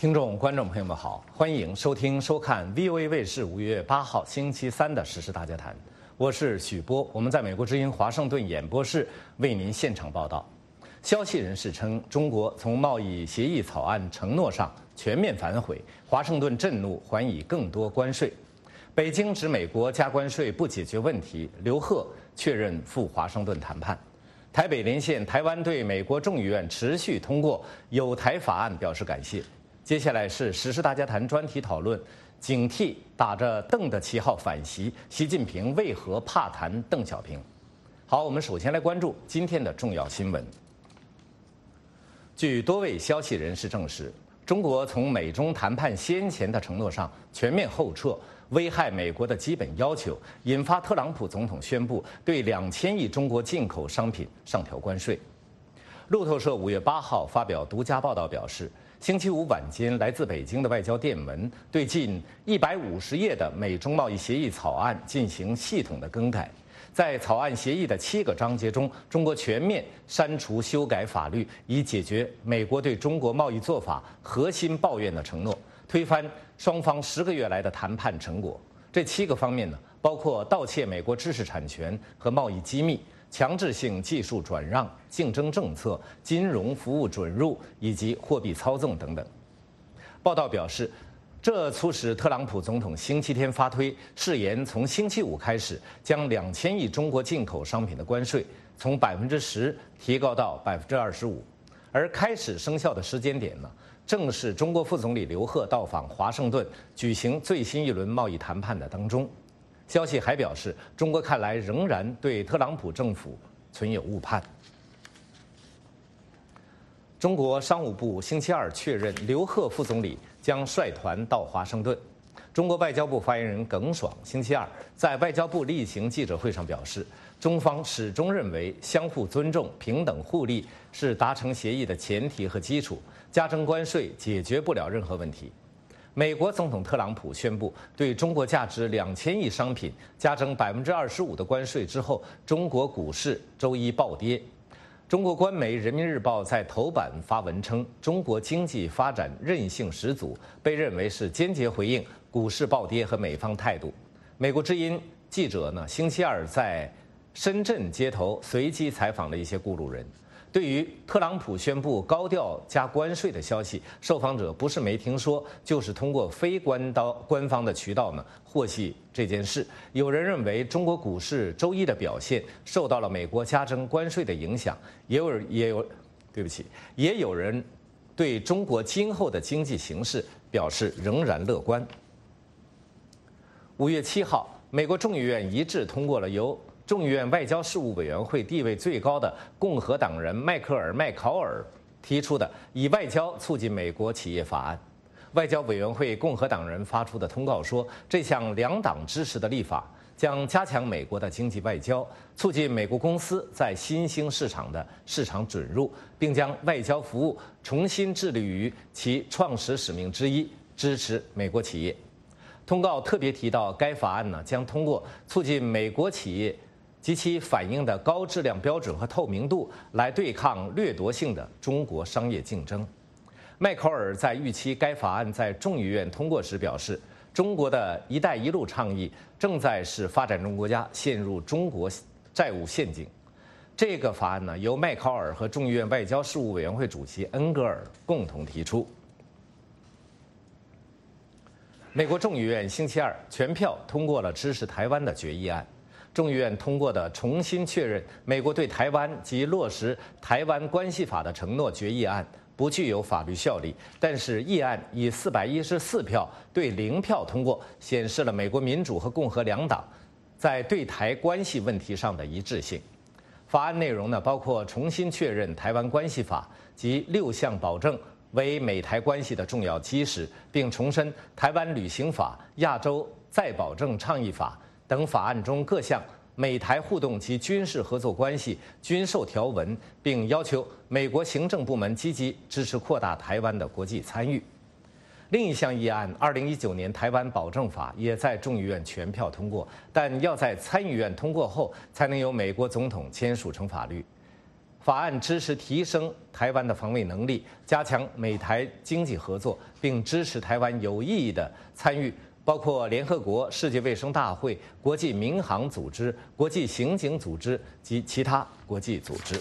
听众、观众朋友们好，欢迎收听、收看 VOA 卫视5月8号星期三的《时事大家谈》，我是许波，我们在美国之音华盛顿演播室为您现场报道。消息人士称，中国从贸易协议草案承诺上全面反悔，华盛顿震怒，还以更多关税。北京指美国加关税不解决问题，刘鹤确认赴华盛顿谈判。台北连线台湾对美国众议院持续通过友台法案表示感谢。接下来是时事大家谈专题讨论，警惕打着邓的旗号反袭，习近平为何怕谈邓小平？好，我们首先来关注今天的重要新闻。据多位消息人士证实，中国从美中谈判先前的承诺上全面后撤，危害美国的基本要求，引发特朗普总统宣布对2000亿中国进口商品上调关税。路透社5月8号发表独家报道表示，星期五晚间，来自北京的外交电文对近150页的美中贸易协议草案进行系统的更改。在草案协议的7个章节中，中国全面删除修改法律，以解决美国对中国贸易做法核心抱怨的承诺，推翻双方10个月来的谈判成果。这7个方面呢，包括盗窃美国知识产权和贸易机密、强制性技术转让、竞争政策、金融服务准入以及货币操纵等等。报道表示，这促使特朗普总统星期天发推，誓言从星期五开始将2000亿中国进口商品的关税从10%提高到25%，而开始生效的时间点呢，正是中国副总理刘鹤到访华盛顿举行最新一轮贸易谈判的当中。消息还表示，中国看来仍然对特朗普政府存有误判。中国商务部星期二确认，刘鹤副总理将率团到华盛顿。中国外交部发言人耿爽星期二在外交部例行记者会上表示，中方始终认为相互尊重、平等互利是达成协议的前提和基础，加征关税解决不了任何问题。美国总统特朗普宣布对中国价值2000亿商品加征25%的关税之后，中国股市周一暴跌。中国官媒《人民日报》在头版发文称，中国经济发展韧性十足，被认为是间接回应股市暴跌和美方态度。美国之音记者呢，星期二在深圳街头随机采访了一些过路人。对于特朗普宣布高调加关税的消息，受访者不是没听说，就是通过非官方的渠道呢获悉这件事。有人认为中国股市周一的表现受到了美国加征关税的影响，也有人对中国今后的经济形势表示仍然乐观。5月7号，美国众议院一致通过了由众议院外交事务委员会地位最高的共和党人迈克尔·麦考尔提出的以外交促进美国企业法案。外交委员会共和党人发出的通告说，这项两党支持的立法将加强美国的经济外交，促进美国公司在新兴市场的市场准入，并将外交服务重新致力于其创始使命之一，支持美国企业。通告特别提到，该法案呢将通过促进美国企业及其反映的高质量标准和透明度来对抗掠夺性的中国商业竞争。迈考尔在预期该法案在众议院通过时表示，中国的一带一路倡议正在使发展中国家陷入中国债务陷阱。这个法案呢，由迈考尔和众议院外交事务委员会主席恩格尔共同提出。美国众议院星期二全票通过了支持台湾的决议案。众议院通过的重新确认美国对台湾及落实台湾关系法的承诺决议案不具有法律效力，但是议案以414票对0票通过，显示了美国民主和共和两党在对台关系问题上的一致性。法案内容呢，包括重新确认台湾关系法及6项保证为美台关系的重要基石，并重申台湾旅行法、亚洲再保证倡议法等法案中各项美台互动及军事合作关系均受条文，并要求美国行政部门积极支持扩大台湾的国际参与。另一项议案，2019年台湾保证法也在众议院全票通过，但要在参议院通过后才能由美国总统签署成法律。 法案支持提升台湾的防卫能力，加强美台经济合作，并支持台湾有意义的参与包括联合国、世界卫生大会、国际民航组织、国际刑警组织及其他国际组织。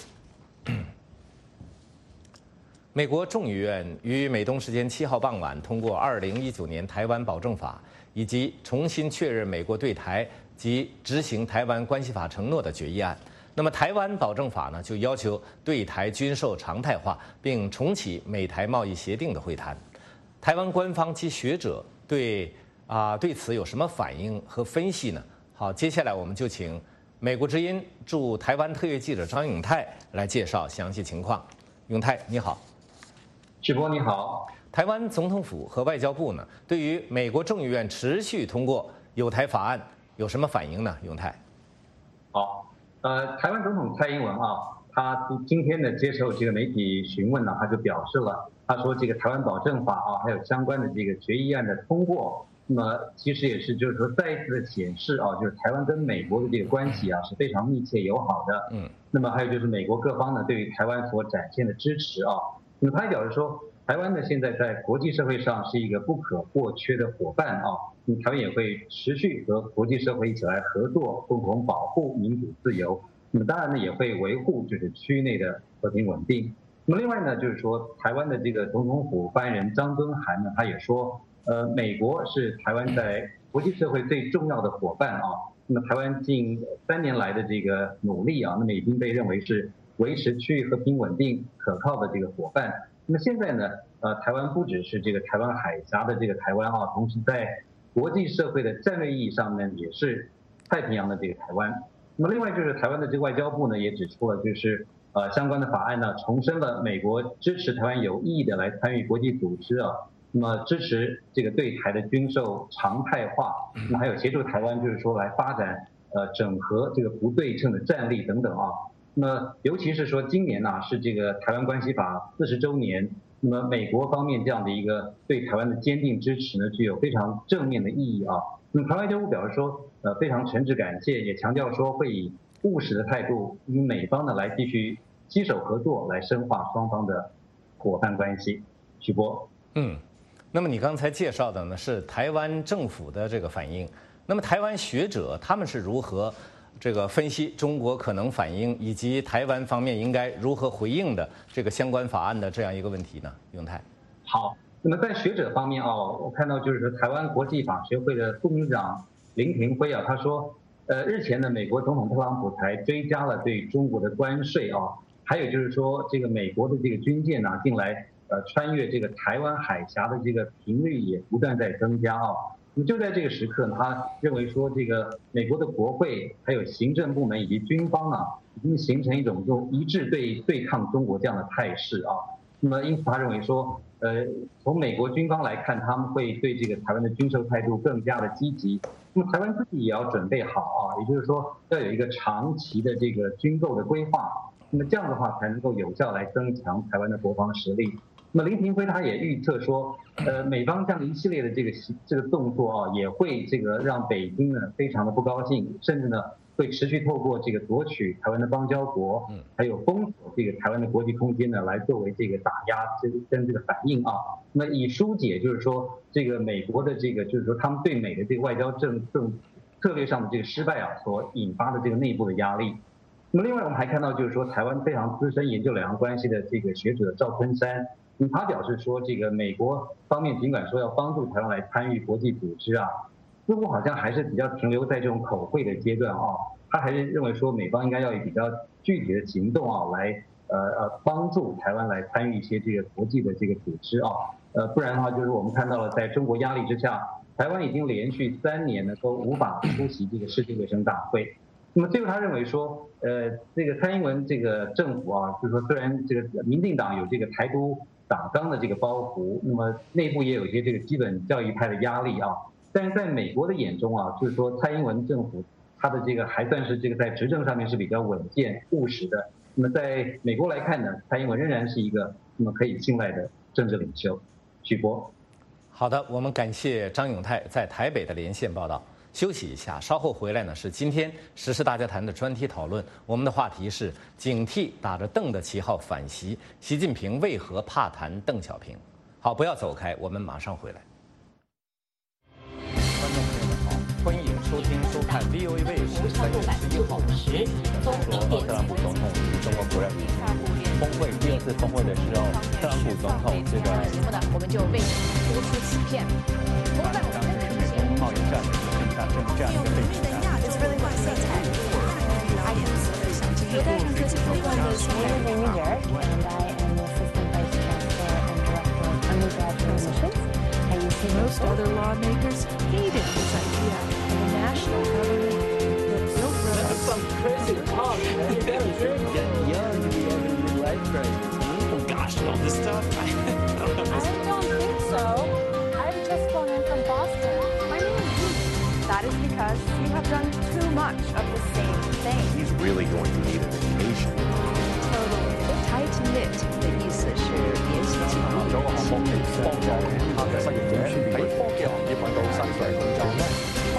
美国众议院于美东时间7号傍晚通过2019年台湾保证法，以及重新确认美国对台及执行台湾关系法承诺的决议案。那么台湾保证法呢，就要求对台军售常态化，并重启美台贸易协定的会谈。台湾官方及学者对此有什么反应和分析呢？好，接下来我们就请美国之音驻台湾特约记者张永泰来介绍详细情况。永泰，你好。 许波你好。 台湾总统府和外交部呢，对于美国众议院持续通过友台法案有什么反应呢？永泰。 好，台湾总统蔡英文他今天呢接受这个媒体询问呢，他就表示了，他说这个台湾保证法还有相关的这个决议案的通过，那么其实也是就是说再一次的显示就是台湾跟美国的这个关系是非常密切友好的。那么还有就是美国各方呢对于台湾所展现的支持那么他也表示说，台湾呢现在在国际社会上是一个不可或缺的伙伴那么台湾也会持续和国际社会一起来合作，共同保护民主自由。那么当然呢也会维护就是区域内的和平稳定。那么另外呢就是说，台湾的这个总统府发言人张敦涵呢，他也说，美国是台湾在国际社会最重要的伙伴那么台湾近3年来的这个努力那么已经被认为是维持区域和平稳定可靠的这个伙伴。那么现在呢，台湾不只是这个台湾海峡的这个台湾同时在国际社会的战略意义上呢，也是太平洋的这个台湾。那么另外就是台湾的这个外交部呢，也指出了就是相关的法案呢，重申了美国支持台湾有意义的来参与国际组织那么支持这个对台的军售常态化，那么还有协助台湾就是说来发展整合这个不对称的战力等等那么尤其是说今年是这个台湾关系法40周年，那么美国方面这样的一个对台湾的坚定支持呢，具有非常正面的意义那么台湾外交部表示说，非常诚挚感谢，也强调说会以务实的态度与美方呢来继续携手合作，来深化双方的伙伴关系。许波。 那么你刚才介绍的呢是台湾政府的这个反应，那么台湾学者他们是如何这个分析中国可能反应，以及台湾方面应该如何回应的这个相关法案的这样一个问题呢？永泰。 好，那么在学者方面我看到就是说台湾国际法学会的副秘书长林廷辉他说，日前呢美国总统特朗普才追加了对中国的关税还有就是说这个美国的这个军舰近来穿越这个台湾海峡的这个频率也不断在增加那么就在这个时刻呢，他认为说这个美国的国会还有行政部门以及军方已经形成一种一致对抗中国这样的态势那么因此他认为说，从美国军方来看，他们会对这个台湾的军售态度更加的积极。那么台湾自己也要准备好也就是说要有一个长期的这个军购的规划。那么这样的话才能够有效来增强台湾的国防实力。那么林廷辉他也预测说，美方这样的一系列的这个动作也会这个让北京呢非常的不高兴，甚至呢会持续透过这个夺取台湾的邦交国，还有封锁这个台湾的国际空间呢，来作为这个打压跟这个反应那么以疏解就是说这个美国的这个就是说他们对美的这个外交策略上的这个失败所引发的这个内部的压力。那么另外我们还看到就是说台湾非常资深研究两岸关系的这个学者赵春山，他表示说这个美国方面尽管说要帮助台湾来参与国际组织似乎好像还是比较停留在这种口惠的阶段他还是认为说美方应该要以比较具体的行动来帮助台湾来参与一些这个国际的这个组织不然的话就是我们看到了在中国压力之下，台湾已经连续3年呢都无法出席这个世界卫生大会。那么最后他认为说，这个蔡英文这个政府就是说虽然这个民进党有这个台独党纲的这个包袱，那么内部也有一些这个基本教义派的压力但是在美国的眼中就是说蔡英文政府他的这个还算是这个在执政上面是比较稳健务实的。那么在美国来看呢，蔡英文仍然是一个那么可以信赖的政治领袖。许波。 好的，我们感谢张永泰在台北的连线报道。 休息一下，稍后回来呢是今天时事大家谈的专题讨论。我们的话题是警惕打着邓的旗号反习，习近平为何怕谈邓小平？好，不要走开，我们马上回来。观众朋友们好，欢迎收听收看 VOA 卫视3月11号特朗普总统与中国国家主席峰会第2次峰会的时候，特朗普总统这个节目呢，我们就为您播出此片。 当时是美国贸易战的这样一个背景下。 Most other lawmakers hated this idea of a national government that built roads. Some crazy talk, man. You're getting young, you have a new life crisis. Oh gosh, all this stuff. I don't think so. I've just flown in from Boston. My name is Ruth. That is because you have done too much of the same thing. He's really going to need a vacation. Totally. Tight knit 的意思是联系紧密。 咗個項目嚟幫助其他嘅失業者喺科技行業揾到新嘅工作咧。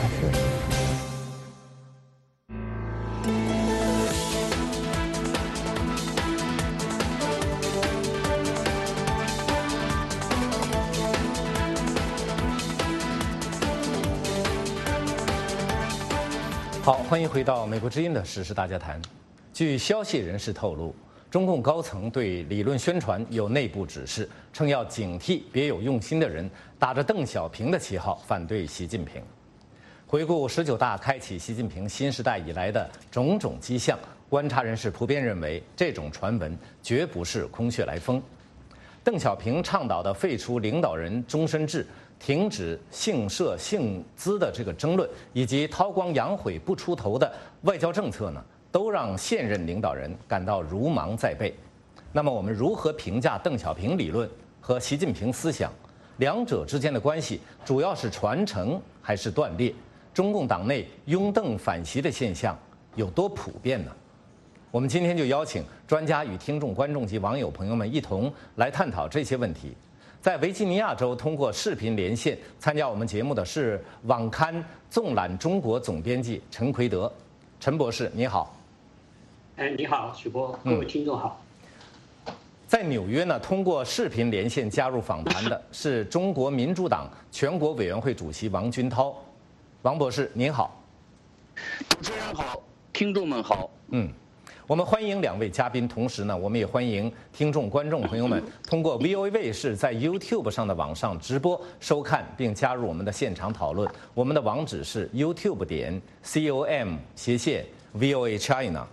好，欢迎回到美国之音的时事大家谈。据消息人士透露，中共高层对理论宣传有内部指示，称要警惕别有用心的人打着邓小平的旗号反对习近平。回顾19大开启习近平新时代以来的种种迹象，观察人士普遍认为，这种传闻绝不是空穴来风。邓小平倡导的废除领导人终身制、停止姓社姓资的这个争论，以及韬光养晦不出头的外交政策呢，都让现任领导人感到如芒在背。那么，我们如何评价邓小平理论和习近平思想？两者之间的关系主要是传承还是断裂？中共党内拥邓反习的现象有多普遍呢？我们今天就邀请专家与听众、观众及网友朋友们一同来探讨这些问题。在维吉尼亚州通过视频连线参加我们节目的是网刊《纵览中国》总编辑陈奎德。陈博士，你好。 你好，许波，各位听众好。 在纽约呢，通过视频连线加入访谈的是中国民主党全国委员会主席王军涛。王博士，您好。 主持人好，听众们好。 我们欢迎两位嘉宾，同时呢，我们也欢迎听众、观众朋友们通过 VOA 卫视在 YouTube 上的网上直播收看，并加入我们的现场讨论。我们的网址是 YouTube.com/VOA China。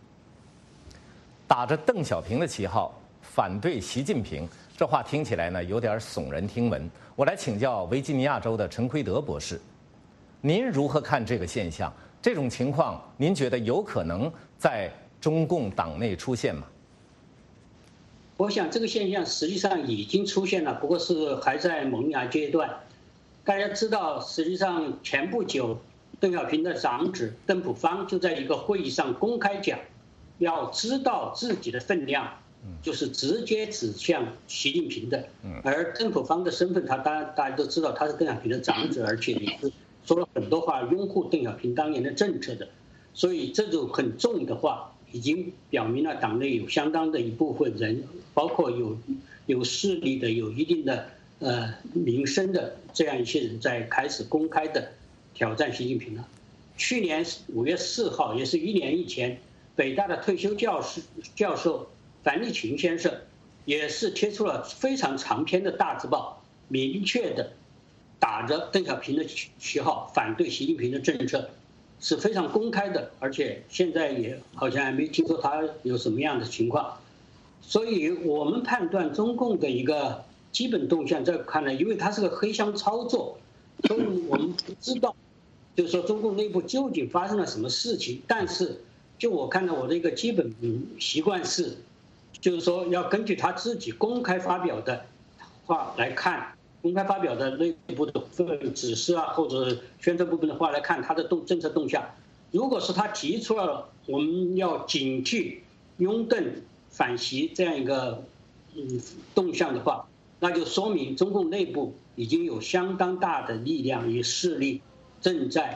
打着邓小平的旗号反对习近平，这话听起来呢有点耸人听闻。我来请教维吉尼亚州的陈奎德博士，您如何看这个现象？这种情况，您觉得有可能在中共党内出现吗？ 我想这个现象实际上已经出现了，不过是还在萌芽阶段。大家知道，实际上前不久，邓小平的长子邓朴方就在一个会议上公开讲，要知道自己的分量，就是直接指向习近平的。而邓朴方的身份，他当然大家都知道，他是邓小平的长子，而且也是说了很多话拥护邓小平当年的政策的。所以这种很重的话，已经表明了党内有相当的一部分人，包括有势力的、有一定的名声的这样一些人，在开始公开的挑战习近平了。去年5月4号，也是1年以前，北大的退休教授樊立群先生，也是贴出了非常长篇的大字报，明确的打着邓小平的旗号反对习近平的政策。是非常公开的，而且现在也好像还没听说他有什么样的情况，所以我们判断中共的一个基本动向，在看来，因为它是个黑箱操作，所以我们不知道，就是说中共内部究竟发生了什么事情。但是，就我看到我的一个基本习惯是，就是说要根据他自己公开发表的话来看。公开发表的内部的指示啊，或者宣传部分的话来看他的政策动向。如果是他提出了我们要警惕拥邓反习这样一个动向的话，那就说明中共内部已经有相当大的力量与势力正在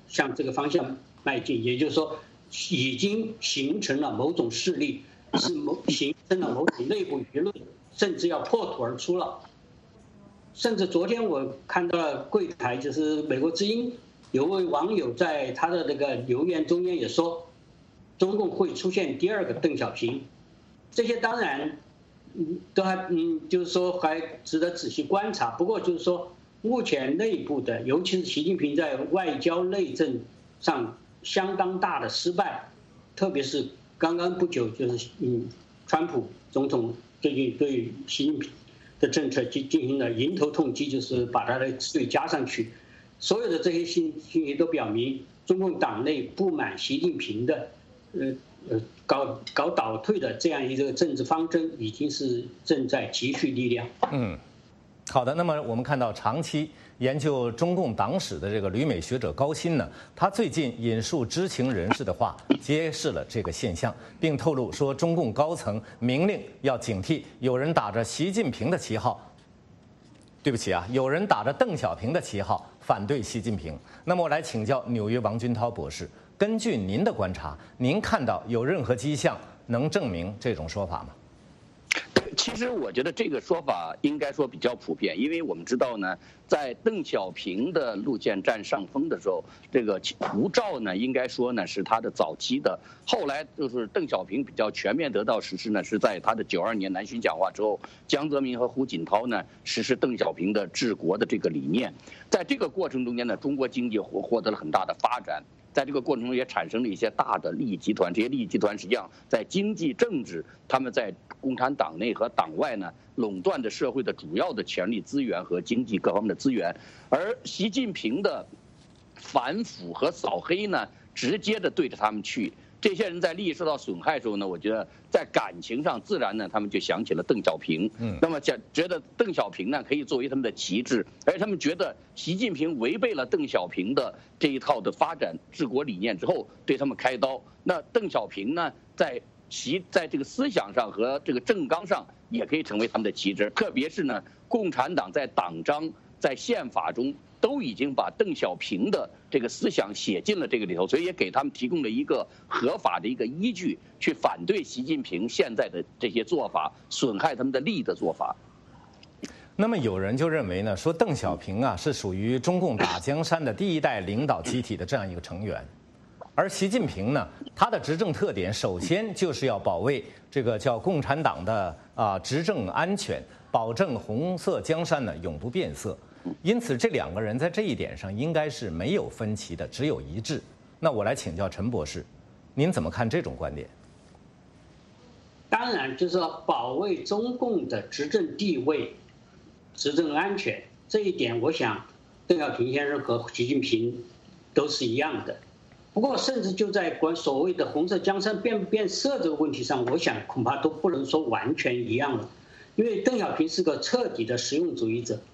向这个方向迈进，也就是说，已经形成了某种势力，形成了某种内部舆论，甚至要破土而出了。甚至昨天我看到了柜台，就是美国之音有位网友在他的那个留言中间也说，中共会出现第二个邓小平。这些当然，都还就是说还值得仔细观察。不过就是说，目前内部的，尤其是习近平在外交内政上相当大的失败，特别是刚刚不久就是川普总统最近对习近平的政策进行了迎头痛击，就是把他的税加上去。所有的这些信息都表明，中共党内不满习近平的搞倒退的这样一个政治方针，已经是正在积蓄力量。 好的。那么我们看到，长期研究中共党史的这个旅美学者高鑫呢，他最近引述知情人士的话，揭示了这个现象，并透露说，中共高层明令要警惕有人打着习近平的旗号，对不起啊，有人打着邓小平的旗号反对习近平。那么我来请教纽约王军涛博士，根据您的观察，您看到有任何迹象能证明这种说法吗？ 其实我觉得这个说法应该说比较普遍，因为我们知道呢，在邓小平的路线占上风的时候，这个胡照呢，应该说呢是他的早期的，后来就是邓小平比较全面得到实施呢，是在他的92年南巡讲话之后，江泽民和胡锦涛呢实施邓小平的治国的这个理念，在这个过程中间呢，中国经济获得了很大的发展。在这个过程中也产生了一些大的利益集团，这些利益集团实际上在经济、政治，他们在共产党内和党外呢垄断着社会的主要的权力资源和经济各方面的资源，而习近平的反腐和扫黑呢，直接的对着他们去。这些人在利益受到损害的时候呢，我觉得在感情上自然呢，他们就想起了邓小平。那么觉得邓小平呢可以作为他们的旗帜，而他们觉得习近平违背了邓小平的这一套的发展治国理念之后，对他们开刀。那邓小平呢，在这个思想上和这个政纲上也可以成为他们的旗帜，特别是呢，共产党在党章、在宪法中都已经把邓小平的这个思想写进了这个里头，所以也给他们提供了一个合法的一个依据，去反对习近平现在的这些做法，损害他们的利益的做法。 那么有人就认为呢，说邓小平啊是属于中共打江山的第一代领导集体的这样一个成员，而习近平呢，他的执政特点首先就是要保卫这个叫共产党的执政安全，保证红色江山呢永不变色。因此，这两个人在这一点上应该是没有分歧的，只有一致。那我来请教陈博士，您怎么看这种观点？ 当然，就是要保卫中共的执政地位、执政安全这一点，我想邓小平先生和习近平都是一样的。不过，甚至就在所谓的红色江山变不变色这个问题上，我想恐怕都不能说完全一样了，因为邓小平是个彻底的实用主义者。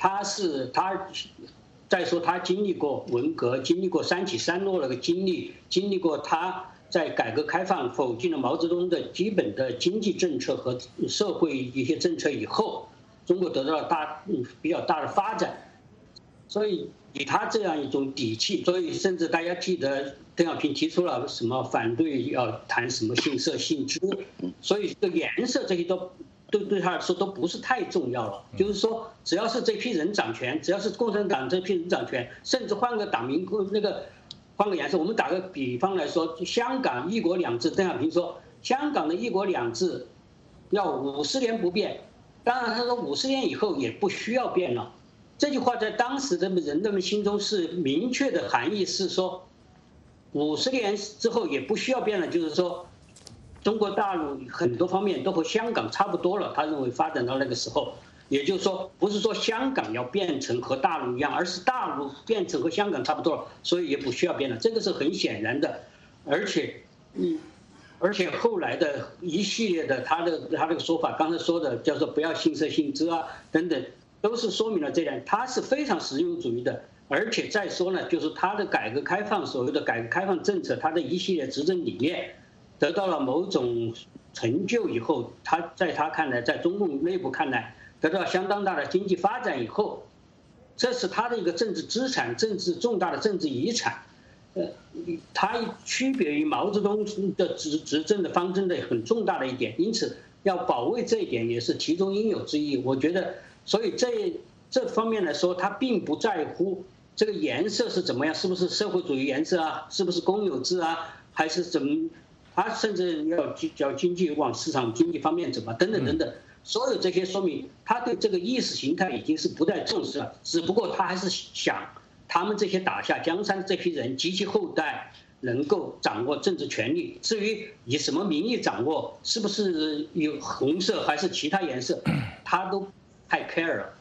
再说他经历过文革，经历过三起三落的经历过他在改革开放否定了毛泽东的基本的经济政策和社会一些政策以后，中国得到了比较大的发展，所以以他这样一种底气，所以甚至大家记得邓小平提出了什么反对要谈什么性色性知，所以这个颜色这些都对他来说都不是太重要了，就是说，只要是这批人掌权，只要是共产党这批人掌权，甚至换个党名换个颜色。我们打个比方来说，香港一国两制，邓小平说香港的一国两制要50年不变，当然他说50年以后也不需要变了。这句话在当时的人们心中是明确的含义，是说50年之后也不需要变了，就是说。中国大陆很多方面都和香港差不多了，他认为发展到那个时候，也就是说，不是说香港要变成和大陆一样，而是大陆变成和香港差不多了，所以也不需要变了，这个是很显然的。而且后来的一系列的他这个说法，刚才说的叫做不要性色性知啊等等，都是说明了这点，他是非常实用主义的。而且再说呢，就是他的改革开放所谓的改革开放政策，他的一系列执政理念。得到了某种成就以后，在他看来，在中共内部看来，得到相当大的经济发展以后，这是他的一个政治资产、重大的政治遗产。 它区别于毛泽东的执政的方针的很重大的一点，因此要保卫这一点也是其中应有之义。我觉得，所以这方面来说，他并不在乎这个颜色是怎么样，是不是社会主义颜色啊，是不是公有制啊，还是怎么？他甚至要经济往市场经济方面怎么等等等等，所有这些说明他对这个意识形态已经是不再重视了，只不过他还是想他们这些打下江山的这批人及其后代能够掌握政治权力。至于以什么名义掌握，是不是有红色还是其他颜色，他都太 care 了。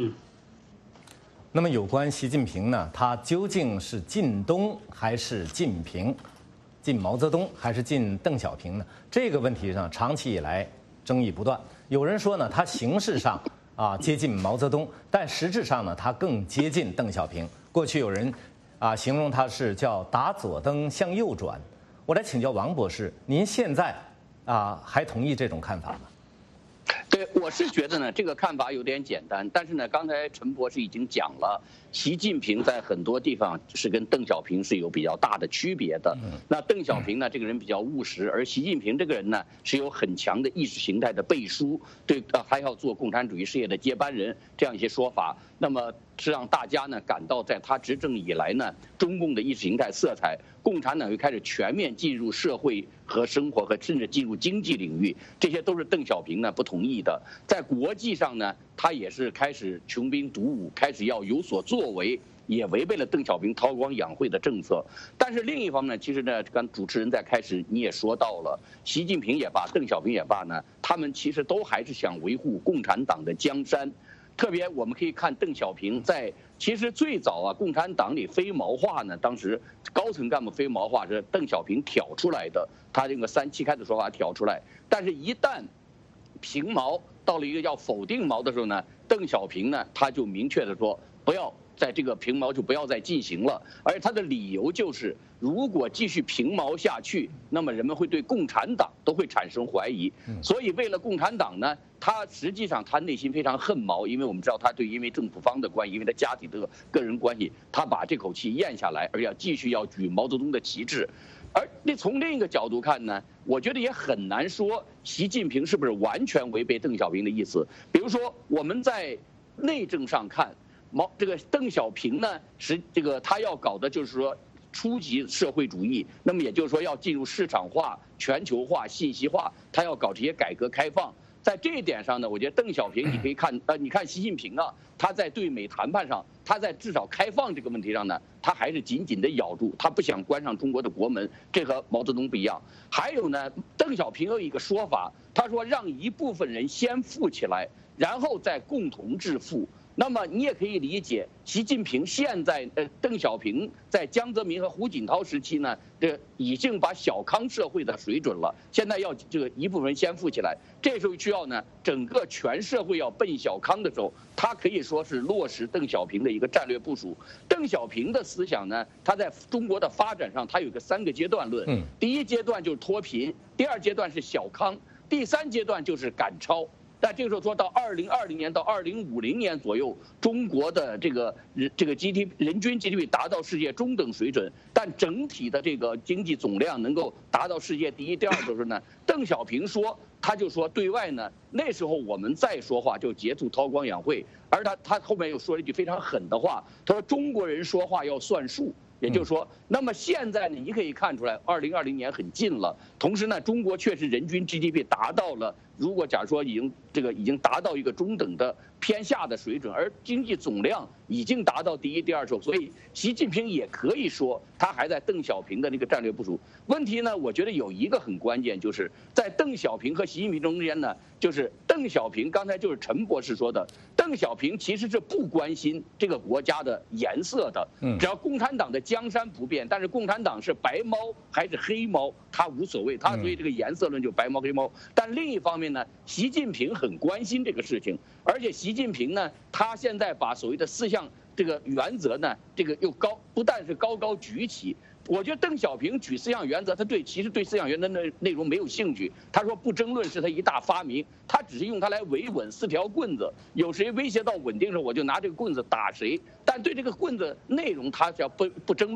那么有关习近平呢，他究竟是晋东还是晋平？进毛泽东还是进邓小平呢？这个问题上长期以来争议不断。有人说呢，他形式上接近毛泽东，但实质上呢，他更接近邓小平。过去有人形容他是叫打左灯向右转。我来请教王博士，您现在还同意这种看法吗？ 对，我是觉得呢，这个看法有点简单，但是呢，刚才陈博士已经讲了，习近平在很多地方是跟邓小平是有比较大的区别的。那邓小平呢，这个人比较务实，而习近平这个人呢，是有很强的意识形态的背书，对，还要做共产主义事业的接班人这样一些说法。那么是让大家呢感到，在他执政以来呢，中共的意识形态色彩，共产党又开始全面进入社会和生活，和甚至进入经济领域，这些都是邓小平呢不同意的。在国际上呢，他也是开始穷兵黩武，开始要有所作为，也违背了邓小平韬光养晦的政策。但是另一方面呢，其实呢，刚主持人在开始你也说到了，习近平也罢，邓小平也罢呢，他们其实都还是想维护共产党的江山。特别我们可以看邓小平其实最早共产党里非毛化呢，当时高层干部非毛化是邓小平挑出来的，他这个3七开的说法挑出来。但是，一旦平毛到了一个要否定毛的时候呢，邓小平呢他就明确的说，不要在这个平毛就不要再进行了，而他的理由就是，如果继续平毛下去，那么人们会对共产党都会产生怀疑。所以为了共产党呢，他实际上他内心非常恨毛，因为我们知道他因为政府方的关系，因为他家庭的个人关系，他把这口气咽下来，而要继续要举毛泽东的旗帜。而从另一个角度看呢，我觉得也很难说习近平是不是完全违背邓小平的意思。比如说我们在内政上看，这个邓小平呢他要搞的就是说初级社会主义，那么也就是说要进入市场化、全球化、信息化，他要搞这些改革开放。在这一点上呢，我觉得邓小平你可以看你看习近平他在对美谈判上，他在至少开放这个问题上呢，他还是紧紧的咬住，他不想关上中国的国门，这和毛泽东不一样。还有呢，邓小平有一个说法，他说让一部分人先富起来，然后再共同致富。那么你也可以理解，习近平现在邓小平在江泽民和胡锦涛时期呢，已经把小康社会的水准了，现在要这个一部分人先富起来，这时候需要呢整个全社会要奔小康的时候，他可以说是落实邓小平的一个战略部署。邓小平的思想呢，他在中国的发展上，他有个3个阶段论，第一阶段就是脱贫，第2阶段是小康，第3阶段就是赶超。但这个时候说到2020年到2050年左右，中国的这个GDP 人均 GDP 达到世界中等水准，但整体的这个经济总量能够达到世界第1、第2的时候呢，邓小平说，他就说对外呢，那时候我们再说话就结束韬光养晦，而他后面又说了一句非常狠的话，他说中国人说话要算数。也就是说，那么现在呢，你可以看出来，2020年很近了。同时呢，中国确实人均 GDP 达到了，如果假如说已经达到一个中等的偏下的水准，而经济总量已经达到第1、第2手，所以习近平也可以说他还在邓小平的那个战略部署。问题呢，我觉得有一个很关键，就是在邓小平和习近平中间呢，就是邓小平刚才就是陈博士说的，邓小平其实是不关心这个国家的颜色的，只要共产党的江山不变，但是共产党是白猫还是黑猫，他无所谓，他对这个颜色论就白猫黑猫。但另一方面呢，习近平很关心这个事情，而且习近平呢，他现在把所谓的4项这个原则呢，这个又不但是高高举起。我觉得邓小平举4项原则，他其实对4项原则的内容没有兴趣。他说不争论是他一大发明，他只是用它来维稳4条棍子，有谁威胁到稳定的时候，我就拿这个棍子打谁。但对这个棍子内容，他只要不争论。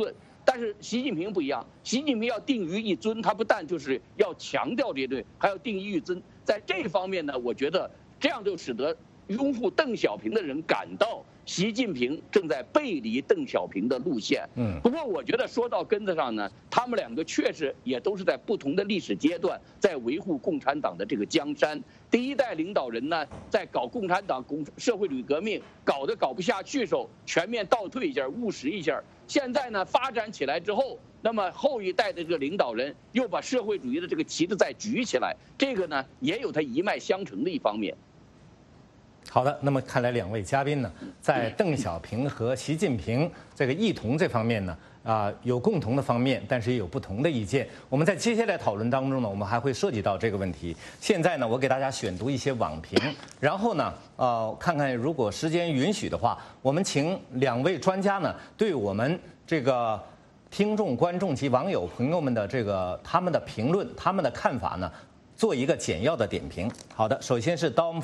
但是习近平不一样，习近平要定于一尊，他不但就是要强调这对，还要定于一尊。在这方面呢，我觉得这样就使得拥护邓小平的人感到习近平正在背离邓小平的路线。不过我觉得说到根子上呢，他们两个确实也都是在不同的历史阶段在维护共产党的这个江山。第一代领导人呢，在搞共产党社会主义革命，搞不下去的时候，全面倒退一下，务实一下。现在呢，发展起来之后，那么后一代的这个领导人又把社会主义的这个旗子再举起来，这个呢也有它一脉相承的一方面。 好的，那么看来两位嘉宾呢，在邓小平和习近平这个异同这方面呢，有共同的方面，但是也有不同的意见。我们在接下来讨论当中呢，我们还会涉及到这个问题。现在呢，我给大家选读一些网评，然后呢，看看如果时间允许的话，我们请两位专家呢，对我们这个听众、观众及网友朋友们的他们的评论、他们的看法呢，做一个简要的点评。好的，首先是 Dom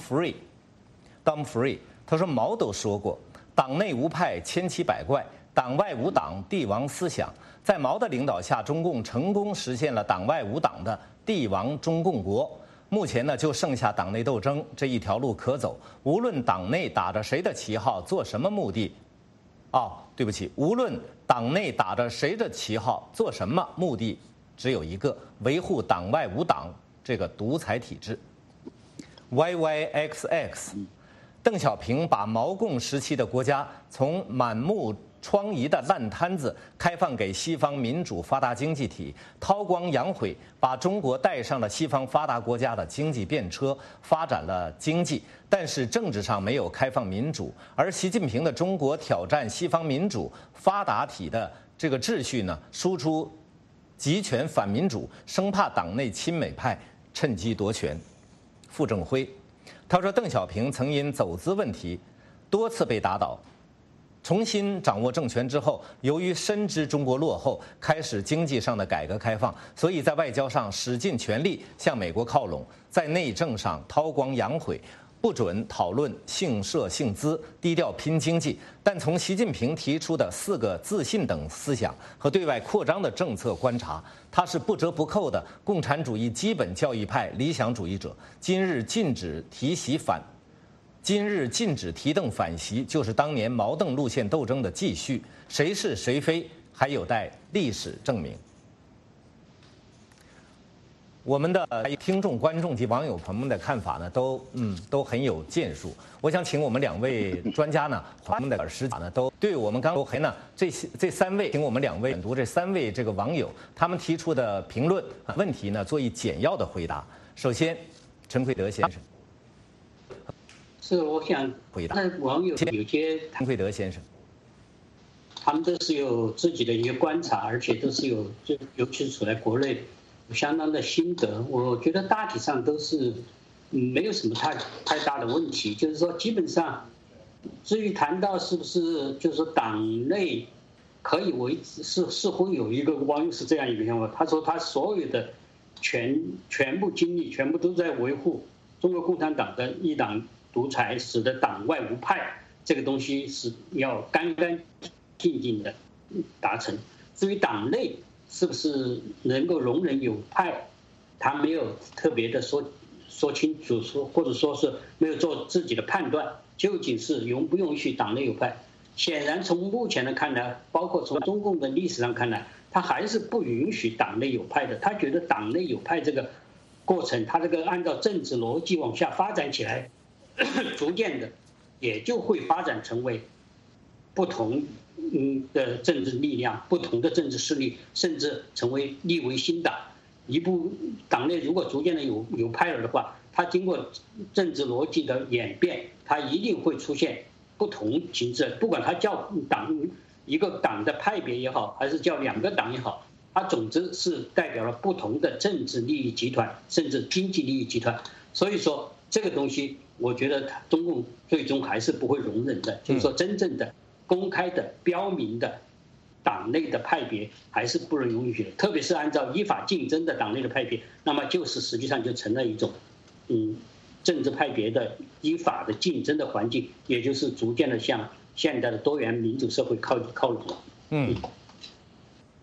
Free，他说毛都说过，党内无派，千奇百怪。党外无党，帝王思想，在毛的领导下，中共成功实现了党外无党的帝王中共国。目前呢，就剩下党内斗争这一条路可走。无论党内打着谁的旗号，做什么目的，对不起，无论党内打着谁的旗号，做什么目的，只有一个：维护党外无党这个独裁体制。YYXX， 邓小平把毛共时期的国家从满目疮痍的烂摊子开放给西方民主发达经济体，韬光养晦，把中国带上了西方发达国家的经济便车，发展了经济，但是政治上没有开放民主。而习近平的中国挑战西方民主发达体的这个秩序呢，输出集权反民主，生怕党内亲美派趁机夺权。傅政辉，他说邓小平曾因走资问题多次被打倒。重新掌握政权之后，由于深知中国落后，开始经济上的改革开放，所以在外交上使尽全力向美国靠拢，在内政上韬光养晦，不准讨论姓社姓资，低调拼经济。但从习近平提出的4个自信等思想和对外扩张的政策观察，他是不折不扣的共产主义基本教义派理想主义者。今日禁止提邓反习，就是当年毛邓路线斗争的继续，谁是谁非还有待历史证明。我们的听众、观众及网友朋友们的看法呢，都很有建树。我想请我们两位专家呢，我们的时呢，都对我们刚呢这3位，请我们2位读这3位这个网友他们提出的评论问题呢，做一简要的回答。首先，陈奎德先生。 是，我想回答。 那网友有些陈奎德先生， 他们都是有自己的一个观察，而且都是尤其是处在国内，有相当的心得。我觉得大体上都是没有什么太大的问题。就是说，基本上，至于谈到是不是就是说党内可以维持，似乎有一个网友是这样一个想法，他说他所有的全部精力全部都在维护中国共产党的一党独裁，使得党外无派这个东西是要干干净净的达成。至于党内是不是能够容忍有派，他没有特别的说清楚，或者说是没有做自己的判断，究竟是允不允许党内有派。显然从目前的看来，包括从中共的历史上看来，他还是不允许党内有派的。他觉得党内有派这个过程，他这个按照政治逻辑往下发展起来，逐渐的也就会发展成为不同的政治力量、不同的政治势力，甚至立为新党。党内如果逐渐的有派了的话，它经过政治逻辑的演变，它一定会出现不同形式。不管它叫一个党的派别也好，还是叫2个党也好，它总之是代表了不同的政治利益集团，甚至经济利益集团。所以说这个东西，我觉得中共最终还是不会容忍的。就是说，真正的公开的标明的党内的派别还是不能允许的。特别是按照依法竞争的党内的派别，那么实际上就成了一种政治派别的依法的竞争的环境，也就是逐渐的向现代的多元民主社会靠拢了。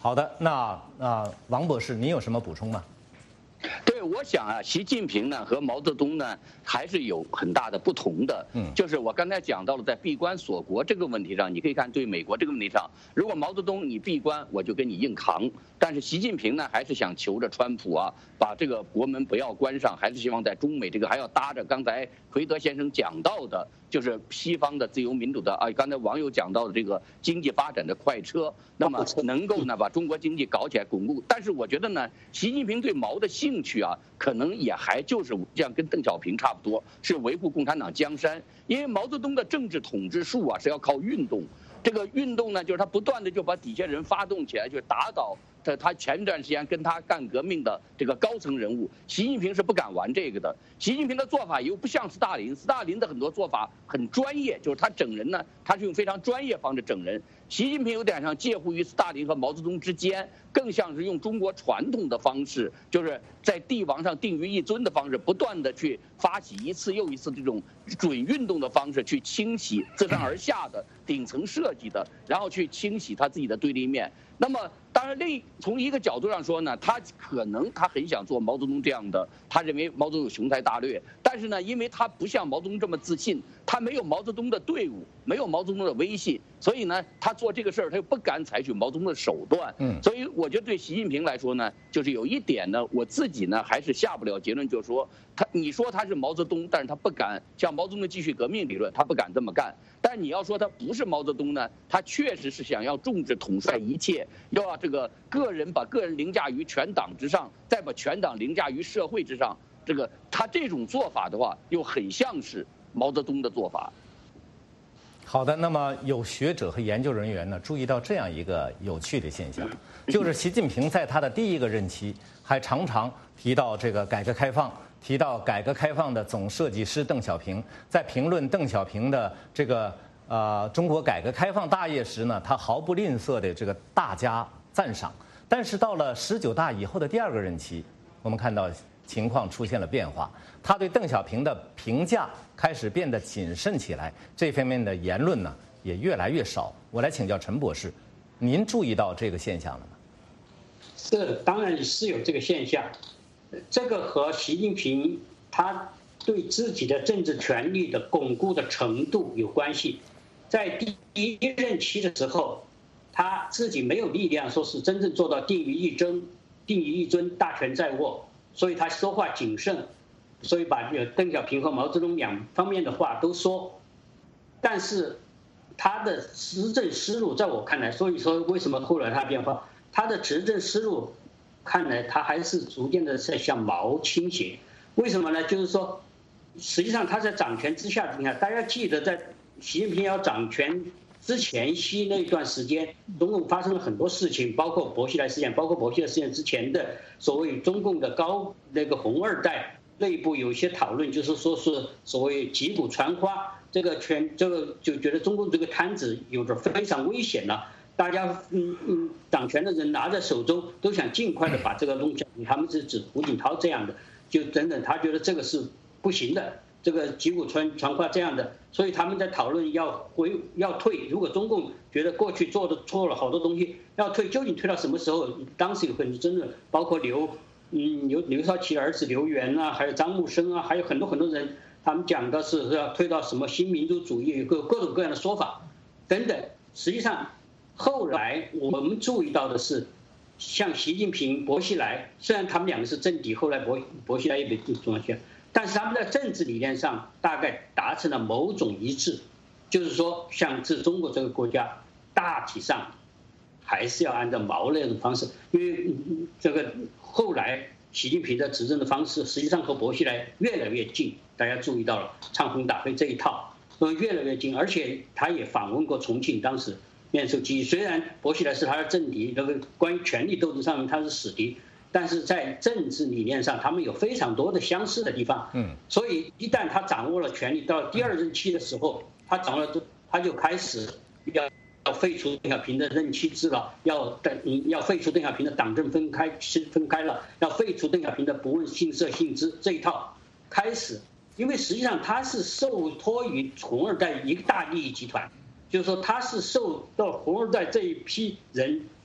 好的，那王博士，您有什么补充吗？ 对，我想啊，习近平呢和毛泽东呢还是有很大的不同的。就是我刚才讲到了，在闭关锁国这个问题上，你可以看对美国这个问题上，如果毛泽东你闭关，我就跟你硬扛；但是习近平呢，还是想求着川普啊，把这个国门不要关上，还是希望在中美这个还要搭着刚才奎德先生讲到的，就是西方的自由民主的啊，刚才网友讲到的这个经济发展的快车，那么能够呢把中国经济搞起来巩固。但是我觉得呢，习近平对毛的兴趣啊，可能也还就是像跟邓小平差不多，是维护共产党江山。因为毛泽东的政治统治术啊是要靠运动，这个运动呢就是他不断的就把底下人发动起来，就打倒他前一段时间跟他干革命的这个高层人物。习近平是不敢玩这个的。习近平的做法又不像斯大林，斯大林的很多做法很专业，就是他整人呢，他是用非常专业方式整人。习近平有点像介乎于斯大林和毛泽东之间，更像是用中国传统的方式，就是在帝王上定于一尊的方式，不断的去发起一次又一次这种准运动的方式，去清洗自上而下的顶层设计的，然后去清洗他自己的对立面。那么当然从一个角度上说呢，他可能他很想做毛泽东这样的，他认为毛泽东有雄才大略，但是呢，因为他不像毛泽东这么自信，他没有毛泽东的队伍，没有毛泽东的威信，所以呢，他做这个事儿他又不敢采取毛泽东的手段。所以我觉得对习近平来说呢，就是有一点呢，我自己呢还是下不了结论，就是说你说他是毛泽东，但是他不敢像毛泽东的继续革命理论，他不敢这么干。但你要说他不是毛泽东呢，他确实是想要重治统帅一切，要这个把个人凌驾于全党之上，再把全党凌驾于社会之上。他这种做法的话，又很像是毛泽东的做法。 好的，那么有学者和研究人员呢注意到这样一个有趣的现象，就是习近平在他的第一个任期还常常提到这个改革开放，提到改革开放的总设计师邓小平，在评论邓小平的这个中国改革开放大业时呢，他毫不吝啬的这个大加赞赏。但是到了19大以后的第二个任期，我们看到情况出现了变化，他对邓小平的评价开始变得谨慎起来，这方面的言论呢也越来越少。我来请教陈博士，您注意到这个现象了吗？ 是，当然是有这个现象。这个和习近平他对自己的政治权力的巩固的程度有关系。在第一任期的时候，他自己没有力量说是真正做到定于一尊，大权在握，所以他说话谨慎，所以把邓小平和毛泽东两方面的话都说。但是他的执政思路在我看来，所以说为什么后来他变化，他的执政思路看来他还是逐渐的在向毛倾斜。为什么呢？就是说实际上他在掌权之下，你看大家记得在习近平要掌权之前夕那段时间，中共发生了很多事情，包括薄熙来事件，包括薄熙来事件之前的所谓中共的红二代内部有一些讨论，就是说是所谓击鼓传花，这个就觉得中共这个摊子有着非常危险了，大家掌权的人拿在手中都想尽快的把这个弄下去，他们是指胡锦涛这样的，就等等，他觉得这个是不行的。这个击鼓传花这样的，所以他们在讨论要退。如果中共觉得过去做的错了好多东西要退，究竟退到什么时候？当时有很多争论，包括刘少奇儿子刘源啊，还有张木生啊，还有很多人，他们讲的是要退到什么新民主主义，有各种各样的说法等等。实际上，后来我们注意到的是，像习近平、薄熙来，虽然他们两个是政敌，后来薄熙来也被中下。但是他们在政治理念上大概达成了某种一致，就是说，像是中国这个国家，大体上还是要按照毛那种方式，因为这个后来习近平的执政的方式，实际上和薄熙来越来越近，大家注意到了唱红打黑这一套，越来越近，而且他也访问过重庆，当时面授机，虽然薄熙来是他的政敌，那个关于权力斗争上面他是死敌。但是在政治理念上，他们有非常多的相似的地方。所以一旦他掌握了权力，到第二任期的时候，他就开始要废除邓小平的任期制了，要废除邓小平的党政分开了，要废除邓小平的不问姓社姓资这一套开始。因为实际上他是受托于红二代一个大利益集团，就是说他是受到红二代这一批人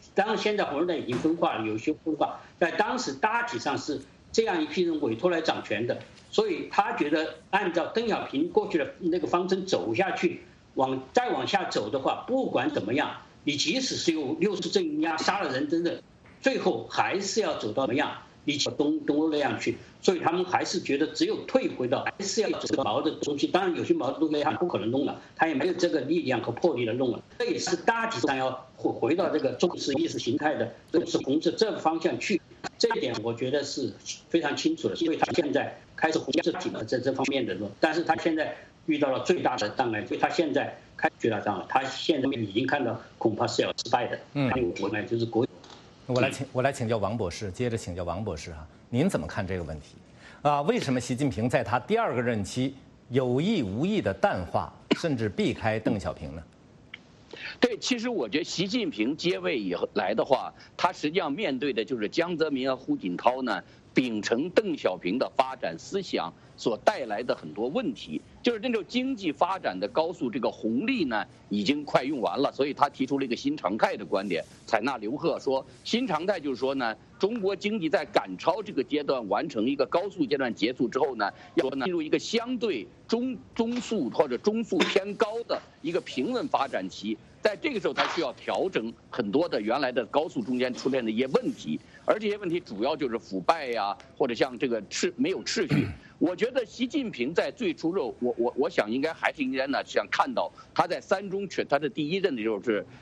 当然现在红人党已经分化了，有些分化，在当时大体上是这样一批人委托来掌权的，所以他觉得按照邓小平过去的那个方针走下去，再往下走的话，不管怎么样，你即使是用六四镇压杀了人真的，最后还是要走到怎么样？你东欧那样去，所以他们还是觉得只有退回到，还是要走到毛的东西。当然，有些毛的东西他不可能弄了，他也没有这个力量和魄力来弄了。这也是大体上要回到这个重视意识形态的，就是从这个方向去。这一点我觉得是非常清楚的，因为他现在开始红色体了，在这方面的，但是他现在遇到了最大的障碍，所以他现在开始最大障碍，他现在已经看到恐怕是要失败的。我呢就是国。 我来请教王博士，接着请教王博士您怎么看这个问题？为什么习近平在他第2个任期有意无意的淡化甚至避开邓小平呢？ 对，其实我觉得习近平接位以来的话，他实际上面对的就是江泽民和胡锦涛呢，秉承邓小平的发展思想所带来的很多问题，就是那种经济发展的高速这个红利呢，已经快用完了，所以他提出了一个新常态的观点，采纳刘鹤说，新常态就是说呢，中国经济在赶超这个阶段完成一个高速阶段结束之后呢，要进入一个相对中速或者中速偏高的一个平稳发展期。在这个时候，它需要调整很多的原来的高速中间出现的一些问题，而这些问题主要就是腐败呀，或者像这个没有秩序。我觉得习近平在最初时候，我想应该还是应该呢，想看到他在3中全他的第1任的时候是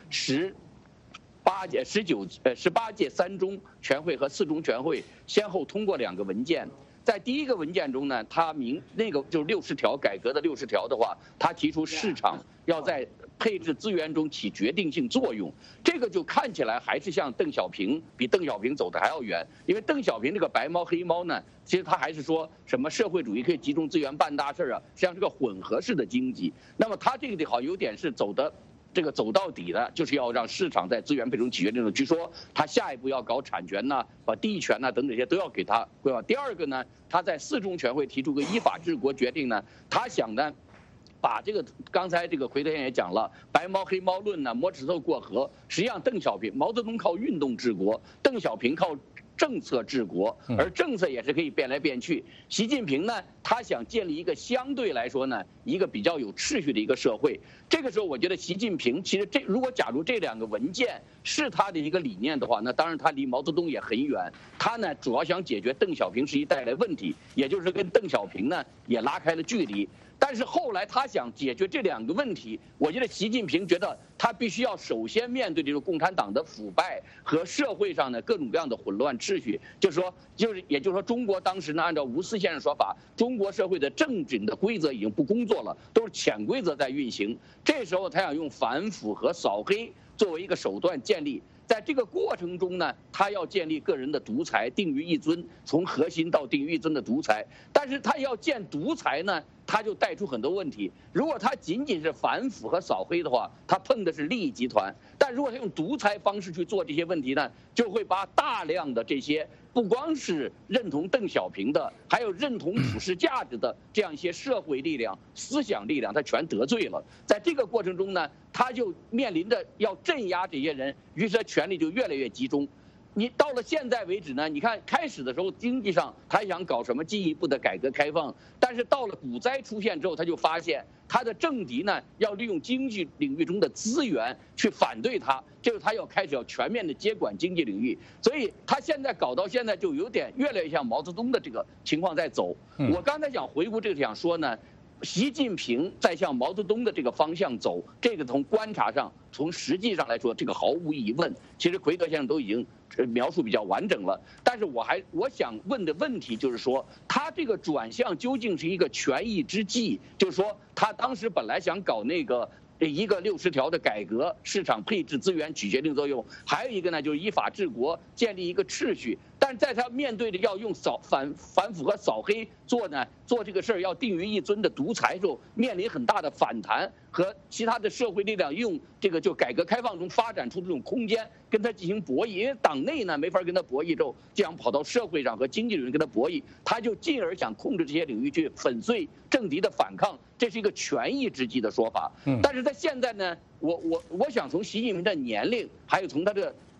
18届3中全会和4中全会先后通过2个文件。在第1个文件中呢，他那个就是60条改革的60条的话，他提出市场要在配置资源中起决定性作用，这个就看起来还是像邓小平，比邓小平走的还要远。因为邓小平这个白猫黑猫呢，其实他还是说什么社会主义可以集中资源办大事啊，实际上是个混合式的经济。那么他这个的好有点是走到底的，就是要让市场在资源配置中起决定性。据说他下一步要搞产权呐、把地权呐等等这些都要给他规划。第2个呢，他在4中全会提出个依法治国决定呢，他想呢，把这个刚才这个奎德先生也讲了，白猫黑猫论呢，摸石头过河。实际上，毛泽东靠运动治国，邓小平靠政策治国，而政策也是可以变来变去。习近平呢，他想建立一个相对来说呢，一个比较有秩序的一个社会。这个时候，我觉得习近平其实如果假如这2个文件是他的一个理念的话，那当然他离毛泽东也很远。他呢，主要想解决邓小平时期带来问题，也就是跟邓小平呢也拉开了距离。但是后来他想解决这2个问题，我觉得习近平觉得他必须要首先面对这个共产党的腐败和社会上的各种各样的混乱秩序，也就是说，中国当时呢，按照吴思先生说法，中国社会的正经的规则已经不工作了，都是潜规则在运行。这时候他想用反腐和扫黑作为一个手段建立。在这个过程中呢，他要建立个人的独裁，定于一尊，从核心到定于一尊的独裁。但是他要建独裁呢，他就带出很多问题。如果他仅仅是反腐和扫黑的话，他碰的是利益集团；但如果他用独裁方式去做这些问题呢，就会把大量的这些不光是认同邓小平的，还有认同普世价值的这样一些社会力量、思想力量，他全得罪了。在这个过程中呢，他就面临着要镇压这些人，于是他权力就越来越集中。你到了现在为止呢，你看开始的时候经济上他想搞什么进一步的改革开放，但是到了股灾出现之后，他就发现他的政敌呢要利用经济领域中的资源去反对他，就是他要开始要全面的接管经济领域，所以他现在搞到现在就有点越来越像毛泽东的这个情况在走。我刚才想回顾这个想说呢，习近平在向毛泽东的这个方向走，这个从观察上、从实际上来说，这个毫无疑问。其实奎德先生都已经描述比较完整了，但是我想问的问题就是说，他这个转向究竟是一个权宜之计，就是说他当时本来想搞那个一个60条的改革，市场配置资源起决定作用，还有一个呢就是依法治国，建立一个秩序。但在他面对着要用反腐和扫黑做这个事儿要定于一尊的独裁时候，面临很大的反弹和其他的社会力量用这个就改革开放中发展出这种空间跟他进行博弈，因为党内呢没法跟他博弈之后，就想跑到社会上和经济领域跟他博弈，他就进而想控制这些领域去粉碎政敌的反抗，这是一个权宜之计的说法。但是他现在呢，我想从习近平的年龄，还有从他的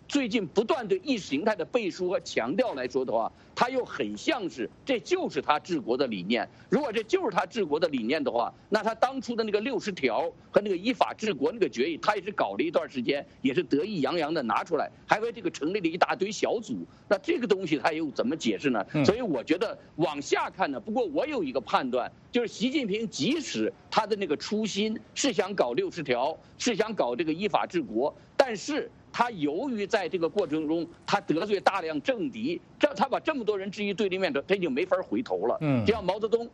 最近不断对意识形态的背书和强调来说的话，他又很像是这就是他治国的理念。如果这就是他治国的理念的话，那他当初的那个60条和那个依法治国那个决议，他也是搞了一段时间，也是得意洋洋的拿出来，还为这个成立了一大堆小组。那这个东西他又怎么解释呢？所以我觉得往下看呢，不过我有一个判断，就是习近平即使他的那个初心是想搞60条，是想搞这个依法治国，但是他由于在这个过程中，他得罪大量政敌，他把这么多人置于对立面，他已经没法回头了。就像毛泽东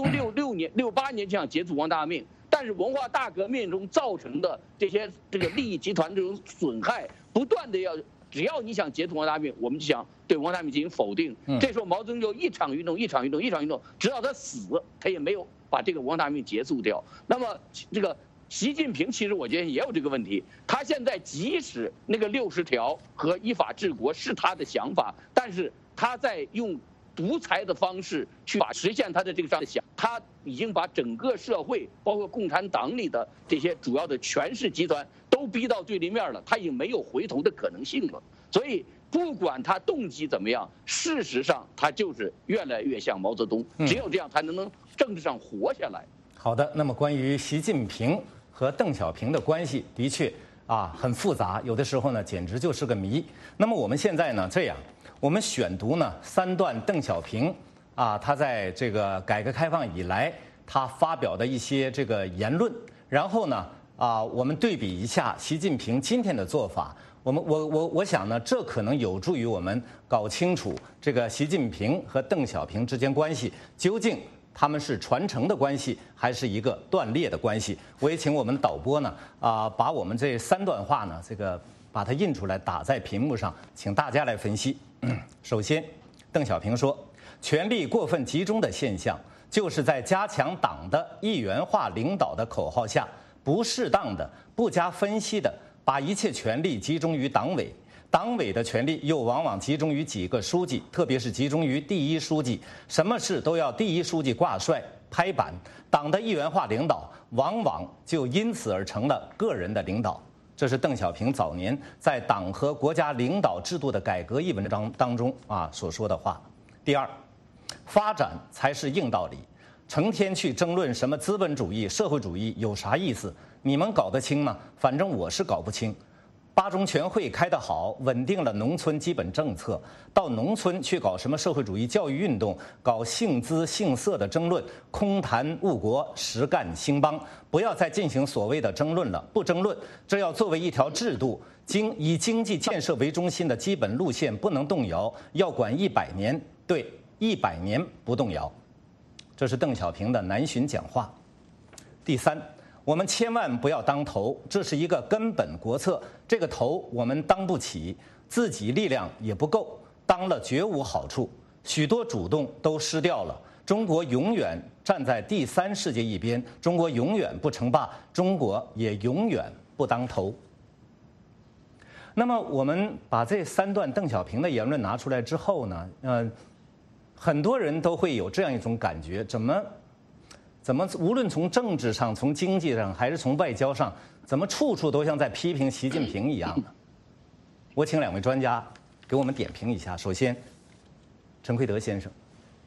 68年就想结束王大命，但是文化大革命中造成的这个利益集团这种损害，不断的只要你想结束王大命，我们就想对王大命进行否定。这时候毛泽东就一场运动，直到他死，他也没有把这个王大命结束掉。那么这个习近平其实我觉得也有这个问题，他现在即使那个60条和依法治国是他的想法，但是他在用独裁的方式去实现他的这个上的想，他已经把整个社会，包括共产党里的这些主要的权势集团都逼到对立面了，他已经没有回头的可能性了。所以不管他动机怎么样，事实上他就是越来越像毛泽东，只有这样才能政治上活下来。 好的，那么关于习近平和邓小平的关系，的确很复杂，有的时候呢简直就是个谜。那么我们现在呢这样，我们选读呢3段邓小平他在这个改革开放以来他发表的一些这个言论，然后呢我们对比一下习近平今天的做法。我想呢，这可能有助于我们搞清楚这个习近平和邓小平之间关系究竟他们是传承的关系，还是一个断裂的关系。我也请我们的导播呢把我们这3段话呢这个把它印出来打在屏幕上，请大家来分析。首先，邓小平说，权力过分集中的现象，就是在加强党的一元化领导的口号下，不适当的、不加分析的把一切权力集中于党委，党委的权力又往往集中于几个书记，特别是集中于第一书记，什么事都要第一书记挂帅拍板，党的一元化领导往往就因此而成了个人的领导。这是邓小平早年在《党和国家领导制度的改革》一文章当中所说的话。第二，发展才是硬道理，成天去争论什么资本主义、社会主义有啥意思？你们搞得清吗？反正我是搞不清。8中全会开得好，稳定了农村基本政策，到农村去搞什么社会主义教育运动，搞姓资姓色的争论，空谈误国，实干兴邦。不要再进行所谓的争论了，不争论，这要作为一条制度，以经济建设为中心的基本路线不能动摇，要管100年，对，100年不动摇。这是邓小平的南巡讲话。第三，我们千万不要当头，这是一个根本国策。这个头我们当不起，自己力量也不够，当了绝无好处，许多主动都失掉了。中国永远站在第3世界一边，中国永远不称霸，中国也永远不当头。那么我们把这3段邓小平的言论拿出来之后呢，很多人都会有这样一种感觉，怎么无论从政治上、从经济上，还是从外交上，怎么处处都像在批评习近平一样呢？我请2位专家给我们点评一下。首先，陈奎德先生。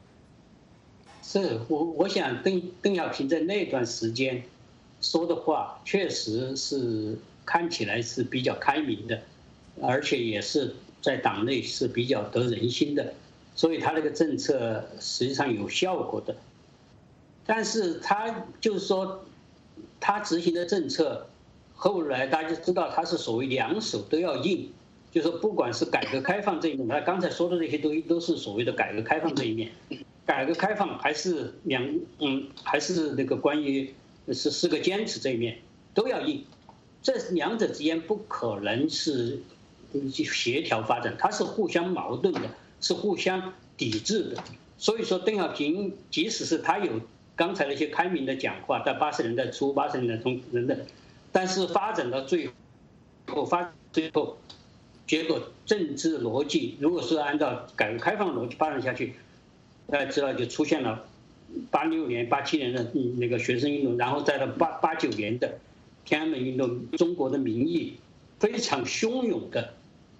是我想邓小平在那段时间说的话，确实是看起来是比较开明的，而且也是在党内是比较得人心的，所以他这个政策实际上有效果的。但是他就是说，他执行的政策，后来大家知道他是所谓2手都要硬，就是说不管是改革开放这一面，他刚才说的这些东西都是所谓的改革开放这一面，改革开放还是还是那个关于是4个坚持这一面都要硬，这2者之间不可能是协调发展，它是互相矛盾的，是互相抵制的。所以说，邓小平即使是他有刚才那些开明的讲话，在80年代初、80年代中等等，但是发展到最后，结果政治逻辑如果是按照改革开放逻辑发展下去，大家知道就出现了86年、87年的那个学生运动，然后再到89年的天安门运动，中国的民意非常汹涌的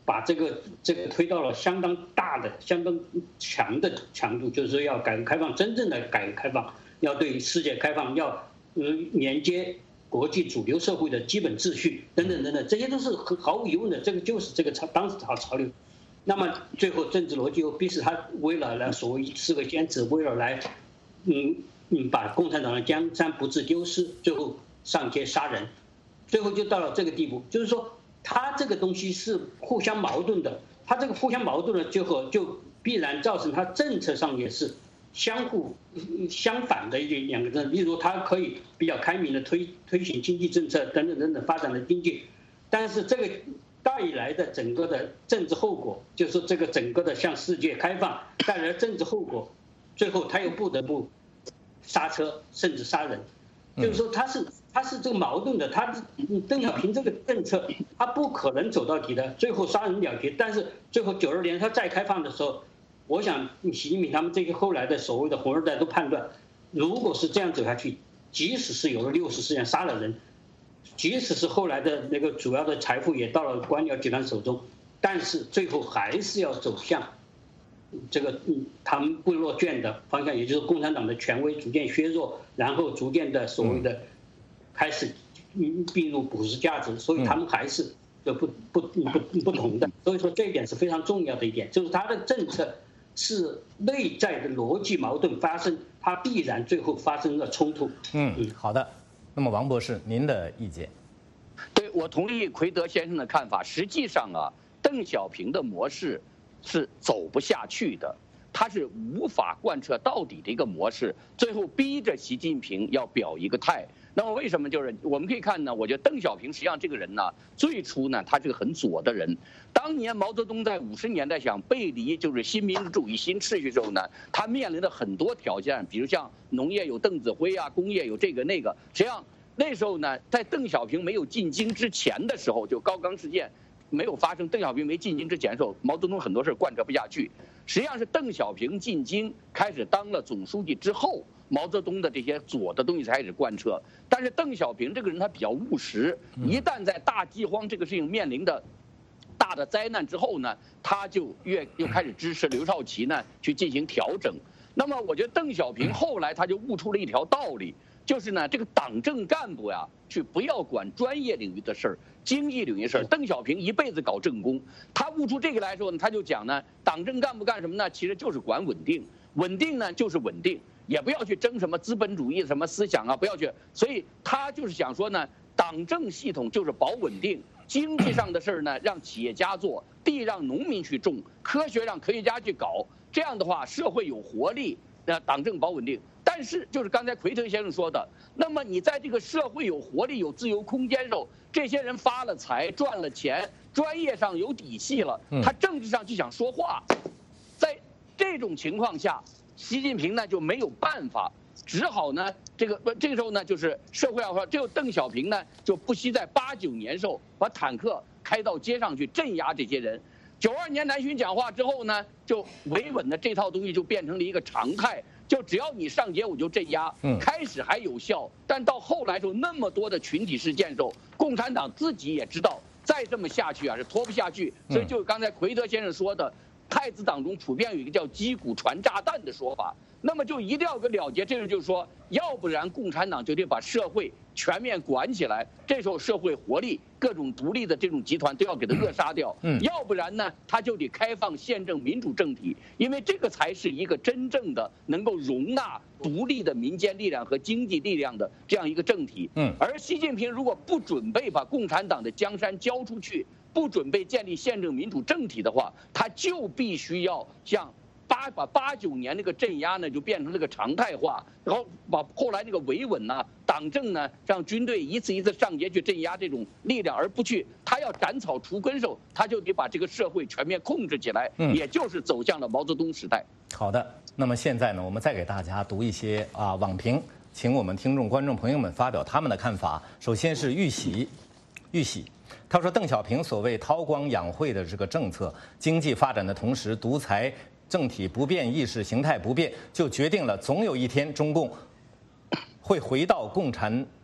把这个推到了相当大的、相当强的强度，就是说要改革开放，真正的改革开放，要对世界开放，要连接国际主流社会的基本秩序等等等等，这些都是毫无疑问的，这个就是这个当时潮流。那么最后政治逻辑又逼使他为了来所谓4个尖子，为了来把共产党的江山不致丢失，最后上街杀人，最后就到了这个地步，就是说他这个东西是互相矛盾的，他这个互相矛盾的最后就必然造成他政策上也是相反的两个政，例如他可以比较开明的推行经济政策等等等等发展的经济，但是这个带来的整个的政治后果，就是说这个整个的向世界开放带来的政治后果，最后他又不得不刹车甚至杀人，就是说他是这个矛盾的，邓小平这个政策他不可能走到底的，最后杀人了结，但是最后92年他再开放的时候。我想，习近平他们这些后来的所谓的红二代都判断，如果是这样走下去，即使是有了60事件杀了人，即使是后来的那个主要的财富也到了官僚集团手中，但是最后还是要走向这个他们不落卷的方向，也就是共产党的权威逐渐削弱，然后逐渐的所谓的开始并入普世价值，所以他们还是不同的。所以说这一点是非常重要的一点，就是他的政策。是内在的逻辑矛盾发生，它必然最后发生了冲突。 好的。那么王博士，您的意见？ 对，我同意奎德先生的看法。实际上啊，邓小平的模式是走不下去的，他是无法贯彻到底的一个模式，最后逼着习近平要表一个态。那么为什么就是我们可以看呢？我觉得邓小平实际上这个人呢，最初呢他是个很左的人。当年毛泽东在50年代想背离就是新民主主义新秩序的时候呢，他面临的很多挑战，比如像农业有邓子恢啊，工业有这个那个。实际上那时候呢，在邓小平没有进京之前的时候，就高岗事件没有发生，邓小平没进京之前的时候，毛泽东很多事贯彻不下去。实际上是邓小平进京开始当了总书记之后。毛泽东的这些左的东西才开始贯彻，但是邓小平这个人他比较务实，一旦在大饥荒这个事情面临的大的灾难之后呢，他就又开始支持刘少奇呢去进行调整。那么我觉得邓小平后来他就悟出了一条道理，就是呢这个党政干部呀，去不要管专业领域的事儿、经济领域的事儿。邓小平一辈子搞政工，他悟出这个来说呢，他就讲呢，党政干部干什么呢？其实就是管稳定，稳定呢就是稳定。也不要去争什么资本主义什么思想啊，不要去。所以他就是想说呢，党政系统就是保稳定，经济上的事儿呢让企业家做，地让农民去种，科学让科学家去搞。这样的话，社会有活力，党政保稳定。但是就是刚才奎特先生说的，那么你在这个社会有活力、有自由空间的时候，这些人发了财、赚了钱，专业上有底气了，他政治上就想说话，在这种情况下。习近平呢就没有办法，只好呢这个时候呢就是社会要说，只有邓小平呢就不惜在89年时候把坦克开到街上去镇压这些人。92年南巡讲话之后呢，就维稳的这套东西就变成了一个常态，就只要你上街我就镇压。开始还有效，但到后来就那么多的群体事件时候，共产党自己也知道再这么下去啊是拖不下去，所以就刚才奎德先生说的。太子党中普遍有一个叫击鼓传炸弹的说法，那么就一定要有个了结。这个就是说，要不然共产党就得把社会全面管起来，这时候社会活力、各种独立的这种集团都要给它扼杀掉。要不然呢，他就得开放宪政民主政体，因为这个才是一个真正的能够容纳独立的民间力量和经济力量的这样一个政体。而习近平如果不准备把共产党的江山交出去，不准备建立宪政民主政体的话，他就必须要像把89年那个镇压呢，就变成那个常态化，然后把后来那个维稳呢、党政呢，让军队一次一次上街去镇压这种力量，而不去他要斩草除根时候，他就得把这个社会全面控制起来，也就是走向了毛泽东时代。 好的，那么现在呢，我们再给大家读一些网评，请我们听众观众朋友们发表他们的看法。首先是玉玺。他说，邓小平所谓韬光养晦的这个政策，经济发展的同时，独裁政体不变，意识形态不变，就决定了总有一天中共会回到共产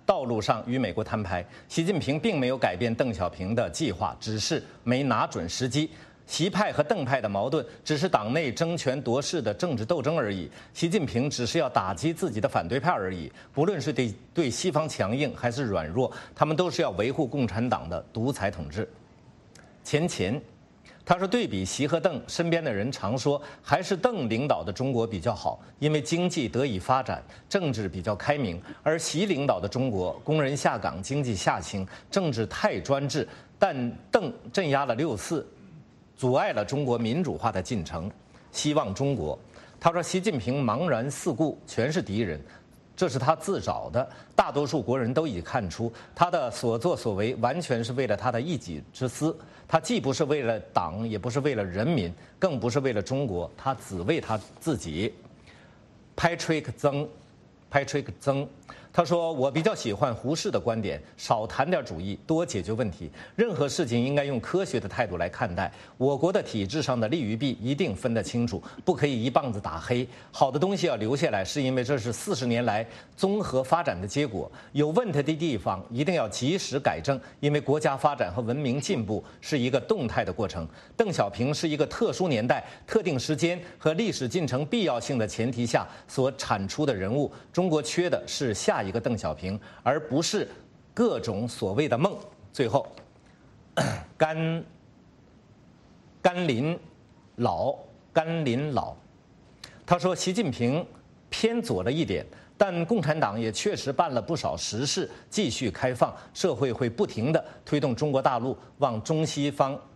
道路上与美国摊牌。习近平并没有改变邓小平的计划，只是没拿准时机。习派和邓派的矛盾只是党内争权夺势的政治斗争而已，习近平只是要打击自己的反对派而已。不论是对西方强硬还是软弱，他们都是要维护共产党的独裁统治。钱，他说对比习和邓，身边的人常说还是邓领导的中国比较好，因为经济得以发展，政治比较开明；而习领导的中国，工人下岗，经济下行，政治太专制，但邓镇压了6·4。阻碍了中国民主化的进程，希望中国。他说，习近平茫然四顾，全是敌人，这是他自找的。大多数国人都已看出，他的所作所为完全是为了他的一己之私。他既不是为了党，也不是为了人民，更不是为了中国，他只为他自己。Patrick 曾。他说：“我比较喜欢胡适的观点，少谈点主义，多解决问题。任何事情应该用科学的态度来看待。我国的体制上的利与弊一定分得清楚，不可以一棒子打黑。好的东西要留下来，是因为这是40年来综合发展的结果。有问题的地方一定要及时改正，因为国家发展和文明进步是一个动态的过程。邓小平是一个特殊年代、特定时间和历史进程必要性的前提下所产出的人物。中国缺的是下一个邓小平，而不是各种所谓的梦。最后，甘霖老，他说习近平偏左了一点，但共产党也确实办了不少实事，继续开放，社会会不停地推动中国大陆往中西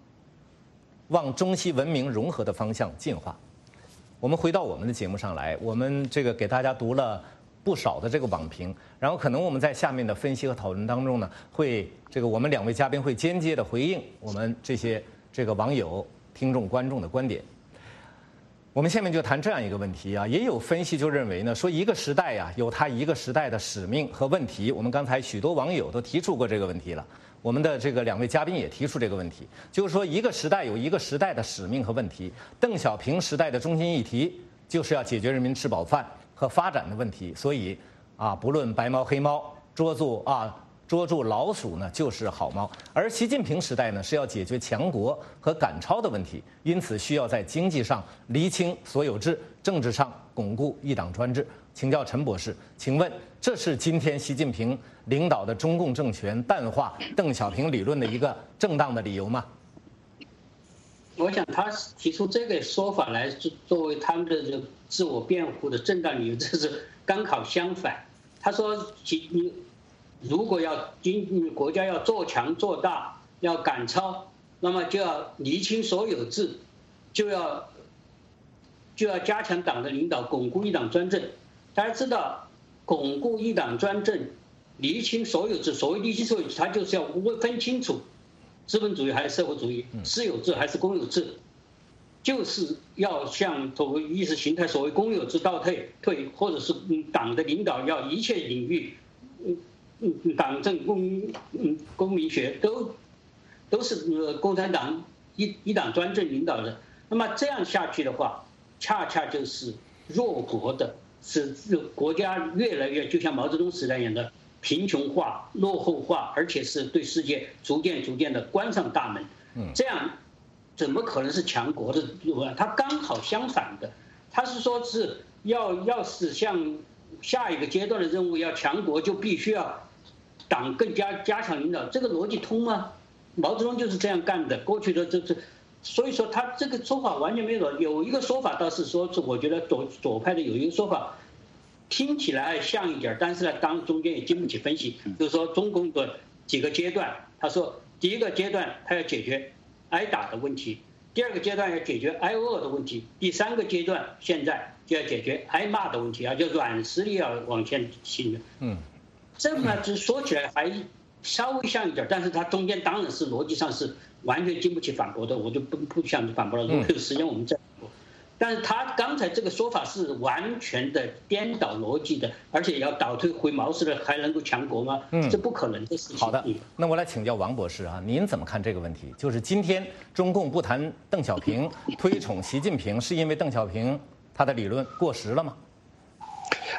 文明融合的方向进化。我们回到我们的节目上来，我们给大家读了不少的这个网评，然后可能我们在下面的分析和讨论当中呢，会我们2位嘉宾会间接的回应我们这些网友、听众、观众的观点。我们下面就谈这样一个问题啊，也有分析就认为呢，说一个时代呀有它一个时代的使命和问题。我们刚才许多网友都提出过这个问题了，我们的2位嘉宾也提出这个问题，就是说一个时代有一个时代的使命和问题。邓小平时代的中心议题就是要解决人民吃饱饭和发展的问题，所以不论白猫黑猫，捉住老鼠呢就是好猫。而习近平时代呢是要解决强国和赶超的问题，因此需要在经济上厘清所有制，政治上巩固一党专制。请教陈博士，请问这是今天习近平领导的中共政权淡化邓小平理论的一个正当的理由吗？ 我想他提出这个说法来作为他们的自我辩护的正当理由，这是刚好相反。他说你如果国家要做强做大，要赶超，那么就要厘清所有制，就要加强党的领导，巩固一党专政。大家知道，巩固一党专政，厘清所有制，所谓厘清所有制，它就是要分清楚资本主义还是社会主义，私有制还是公有制，就是要向所谓意识形态所谓公有制倒退，或者是党的领导要一切领域，党政公民学都是共产党一党专政领导的。那么这样下去的话，恰恰就是弱国的，使国家越来越就像毛泽东时代一样的贫穷化、落后化，而且是对世界逐渐的关上大门。这样怎么可能是强国的路啊？它刚好相反的，他是说是要是像下一个阶段的任务要强国，就必须要党更加强领导，这个逻辑通吗？毛泽东就是这样干的，过去的所以说他这个说法完全没有。有一个说法倒是说，我觉得左派的有一个说法，听起来像一点，但是呢，中间也经不起分析。就是说中共的几个阶段，他说第一个阶段他要解决挨打的问题，第2个阶段要解决挨饿的问题，第3个阶段现在就要解决挨骂的问题啊，就软实力要往前行的。这么就说起来还稍微像一点，但是它中间当然是逻辑上是完全经不起反驳的，我就不想反驳了。如果有时间我们再反驳。但是他刚才这个说法是完全的颠倒逻辑的，而且要倒退回毛式的，还能够强国吗？这不可能的事情。 好的，那我来请教王博士啊，您怎么看这个问题？就是今天中共不谈邓小平，推崇习近平，是因为邓小平他的理论过时了吗？ 邓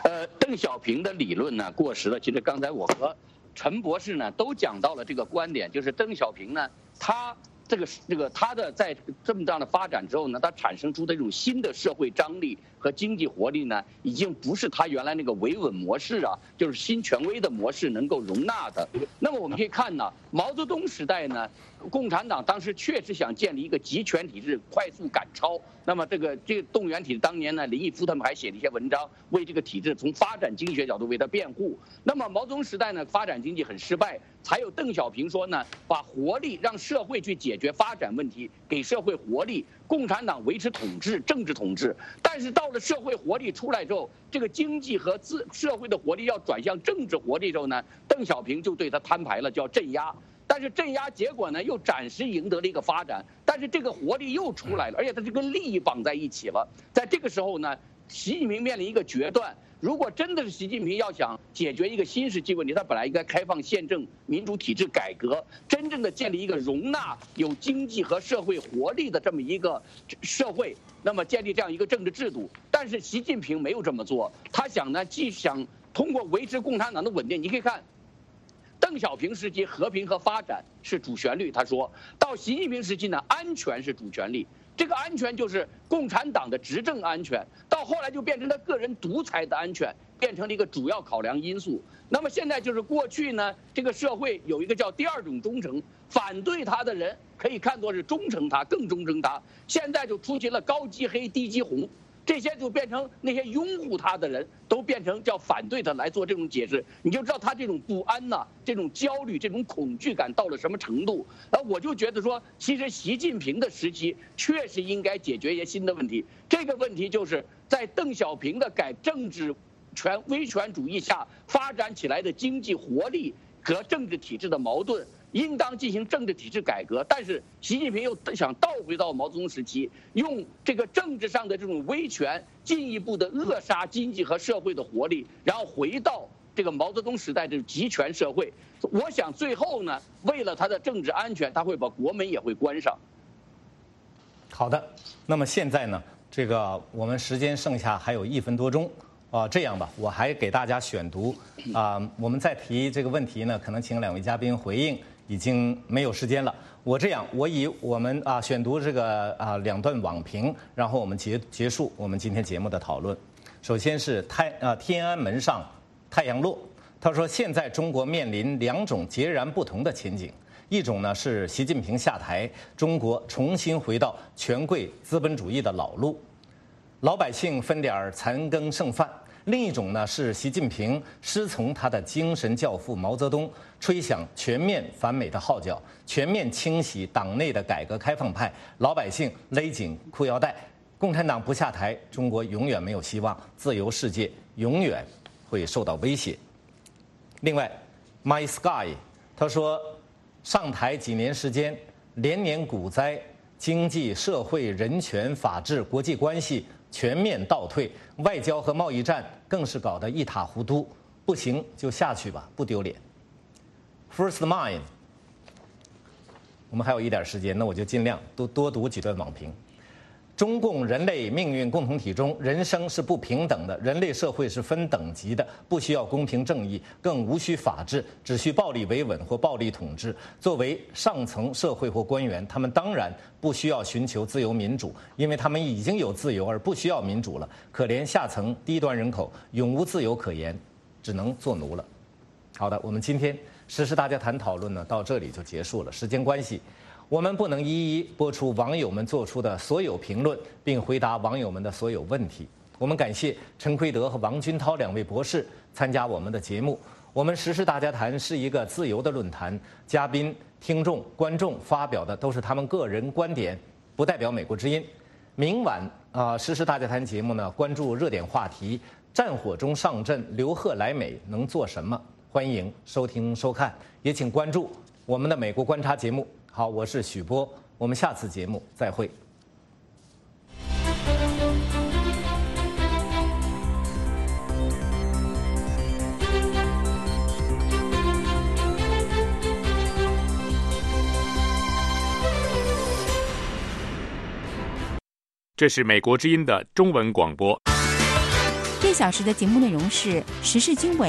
邓小平的理论呢过时了。其实刚才我和陈博士呢都讲到了这个观点，就是邓小平呢，他他的在这么大的发展之后呢，他产生出的这种新的社会张力和经济活力呢，已经不是他原来那个维稳模式啊，就是新权威的模式能够容纳的。那么我们可以看呢，毛泽东时代呢，共产党当时确实想建立一个集权体制，快速赶超。那么这个动员体制，当年呢，林毅夫他们还写了一些文章，为这个体制从发展经济学角度为它辩护。那么毛泽东时代呢，发展经济很失败，才有邓小平说呢，把活力让社会去解决发展问题，给社会活力，共产党维持统治，政治统治。但是到了社会活力出来之后，这个经济和社会的活力要转向政治活力之后呢，邓小平就对他摊牌了，叫镇压。但是镇压结果呢，又暂时赢得了一个发展，但是这个活力又出来了，而且它是跟利益绑在一起了。在这个时候呢，习近平面临一个决断。如果真的是习近平要想解决一个新世纪问题，他本来应该开放宪政、民主体制改革，真正的建立一个容纳有经济和社会活力的这么一个社会，那么建立这样一个政治制度。但是习近平没有这么做，他想呢，既想通过维持共产党的稳定，你可以看。邓小平时期和平和发展是主旋律，他说到习近平时期呢，安全是主旋律。这个安全就是共产党的执政安全，到后来就变成他个人独裁的安全，变成了一个主要考量因素。那么现在就是过去呢，这个社会有一个叫第二种忠诚，反对他的人可以看作是忠诚他，更忠诚他。现在就出现了高级黑、低级红。这些就变成那些拥护他的人都变成叫反对他来做这种解释，你就知道他这种不安呐、这种焦虑、这种恐惧感到了什么程度。然后我就觉得说，其实习近平的时期确实应该解决一些新的问题。这个问题就是在邓小平的政治威权主义下发展起来的经济活力和政治体制的矛盾。应当进行政治体制改革，但是习近平又想倒回到毛泽东时期，用这个政治上的这种威权，进一步的扼杀经济和社会的活力，然后回到这个毛泽东时代的集权社会。我想最后呢，为了他的政治安全，他会把国门也会关上。 好的，那么现在呢，这个我们时间剩下还有1分多钟。这样吧，我还给大家选读我们再提这个问题呢，可能请2位嘉宾回应，已经没有时间了。我以我们选读这个2段网评，然后我们结束我们今天节目的讨论。首先是天安门上太阳落，他说现在中国面临2种截然不同的前景，一种呢是习近平下台，中国重新回到权贵资本主义的老路，老百姓分点残羹剩饭。另一种呢是习近平师从他的精神教父毛泽东，吹响全面反美的号角，全面清洗党内的改革开放派，老百姓勒紧裤腰带，共产党不下台，中国永远没有希望，自由世界永远会受到威胁。另外 My Sky 他说，上台几年时间，连年股灾，经济社会人权法治国际关系全面倒退，外交和贸易战更是搞得一塌糊涂，不行就下去吧，不丢脸。First Mind， 我们还有一点时间，那我就尽量多读几段网评。中共人类命运共同体中，人生是不平等的，人类社会是分等级的，不需要公平正义，更无需法治，只需暴力维稳或暴力统治。作为上层社会或官员，他们当然不需要寻求自由民主，因为他们已经有自由而不需要民主了。可怜下层低端人口永无自由可言，只能做奴了。好的，我们今天时事大家谈讨论呢到这里就结束了，时间关系。我们不能一一播出网友们做出的所有评论，并回答网友们的所有问题。我们感谢陈奎德和王军涛2位博士参加我们的节目。我们时事大家谈是一个自由的论坛，嘉宾、听众、观众发表的都是他们个人观点，不代表美国之音。明晚时事大家谈节目呢，关注热点话题，战火中上阵，刘贺来美能做什么？欢迎收听收看，也请关注我们的美国观察节目。好，我是许波，我们下次节目再会。 这是美国之音的中文广播。 1小时的节目内容是时事经纬、